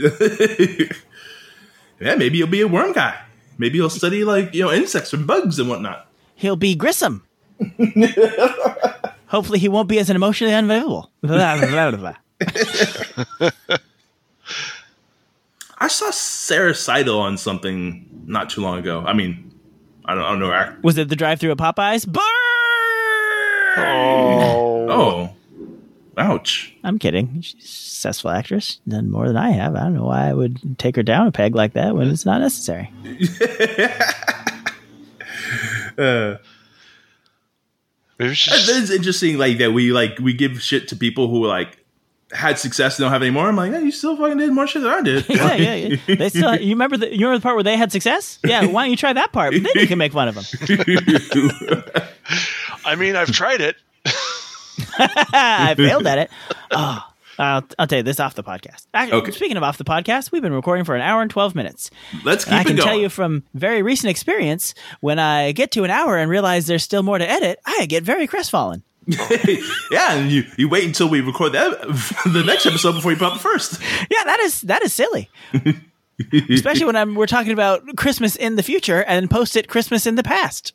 Yeah, maybe he'll be a worm guy. Maybe he'll study like you know insects and bugs and whatnot. He'll be Grissom. Hopefully, he won't be as an emotionally unavailable. I saw Sarah Seidel on something not too long ago. I mean, I don't, I don't know. Was it the drive-thru at Popeyes? Burn! oh, Oh, ouch! I'm kidding. She's a successful actress. Done more than I have. I don't know why I would take her down a peg like that when it's not necessary. uh, maybe she's it's interesting, like that we like we give shit to people who like had success and don't have any more. I'm like, yeah, you still fucking did more shit than I did. yeah, yeah, yeah. They still. You remember the you remember the part where they had success? Yeah. Why don't you try that part? Then you can make fun of them. I mean, I've tried it. I failed at it. Oh, I'll, I'll tell you this off the podcast. Actually, Okay. Speaking of off the podcast, we've been recording for an hour and twelve minutes. Let's keep And I it can going. tell you from very recent experience, when I get to an hour and realize there's still more to edit, I get very crestfallen. Yeah, and you, you wait until we record that the next episode before you put up the first. Yeah, that is that is silly. Especially when I'm, we're talking about Christmas in the future and post it Christmas in the past.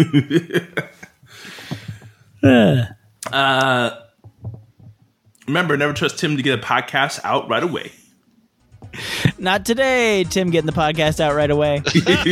uh, remember, never trust Tim to get a podcast out right away. Not today, Tim getting the podcast out right away.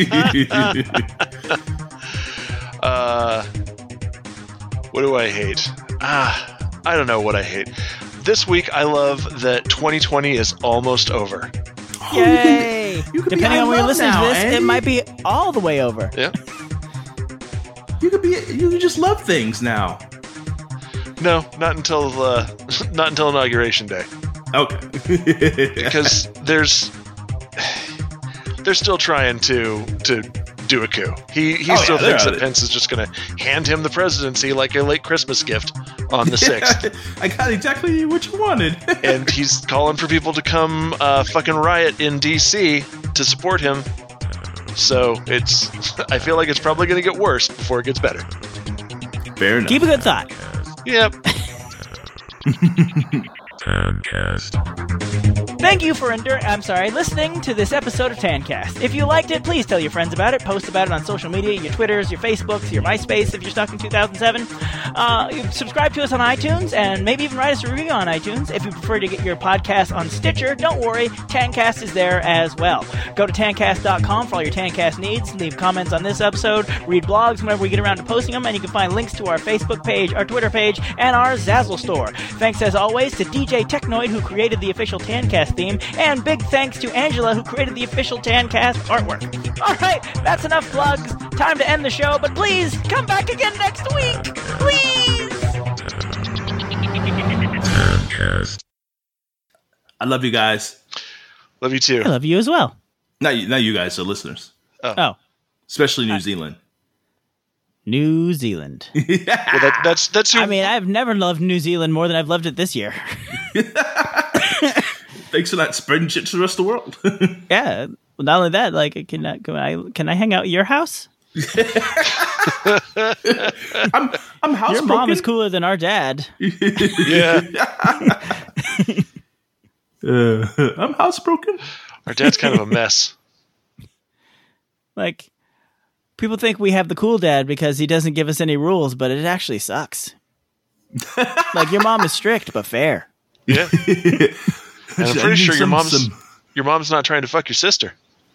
Uh, what do I hate? Ah, I don't know what I hate. This week, I love that twenty twenty is almost over. Yay! you could be Depending I on when you're love listening now, to this, Andy. it might be all the way over. Yeah. You could be. You could just love things now. No, not until uh, not until inauguration day, Okay. because there's they're still trying to to do a coup. He he Oh, still yeah, thinks they're- that Pence is just going to hand him the presidency like a late Christmas gift on the sixth. I got exactly what you wanted. And he's calling for people to come uh, fucking riot in D C to support him. So it's, I feel like it's probably going to get worse before it gets better. Fair enough. Keep a good thought. Yep. Thank you for endur- I'm sorry, listening to this episode of Tancast. If you liked it, please tell your friends about it. Post about it on social media, your Twitters, your Facebooks, your MySpace if you're stuck in two thousand seven. Uh, you subscribe to us on iTunes and maybe even write us a review on iTunes. If you prefer to get your podcast on Stitcher, don't worry, Tancast is there as well. Go to tancast dot com for all your Tancast needs. Leave comments on this episode, read blogs whenever we get around to posting them, and you can find links to our Facebook page, our Twitter page, and our Zazzle store. Thanks as always to D J Technoid, who created the official Tancast theme, and big thanks to Angela, who created the official Tancast artwork. Alright, that's enough plugs. Time to end the show, but please come back again next week! Please! I love you guys. Love you too. I love you as well. Not you, not you guys, so listeners, Oh, especially New Zealand. New Zealand. Well, that, that's that's who. I mean, I've never loved New Zealand more than I've loved it this year. Thanks for that spreading shit to the rest of the world. Yeah. Well, not only that, like, can I, can I, can I hang out at your house? I'm, I'm housebroken. Your mom is cooler than our dad. Yeah. uh, I'm housebroken. Our dad's kind of a mess. Like, people think we have the cool dad because he doesn't give us any rules, but it actually sucks. Like, your mom is strict, but fair. Yeah. And I'm pretty sure your some- mom's some- your mom's not trying to fuck your sister.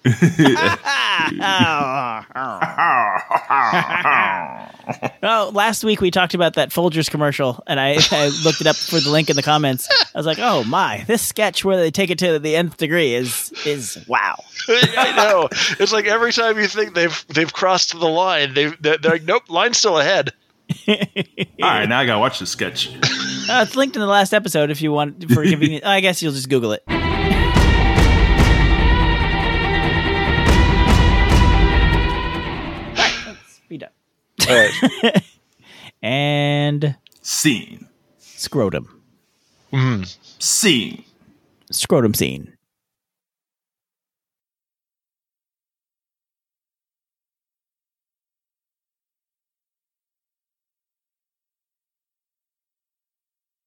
Oh, last week we talked about that Folgers commercial, and I, I looked it up for the link in the comments. I was like, "Oh my, this sketch where they take it to the nth degree is is wow." I know. It's like every time you think they've they've crossed the line, they've they're, they're like, nope, line's still ahead. All right, now I gotta watch the sketch. Uh, it's linked in the last episode if you want for convenience. I guess you'll just Google it. Be done. All right. And Scene. scrotum. Mm. Scene. Scrotum scene.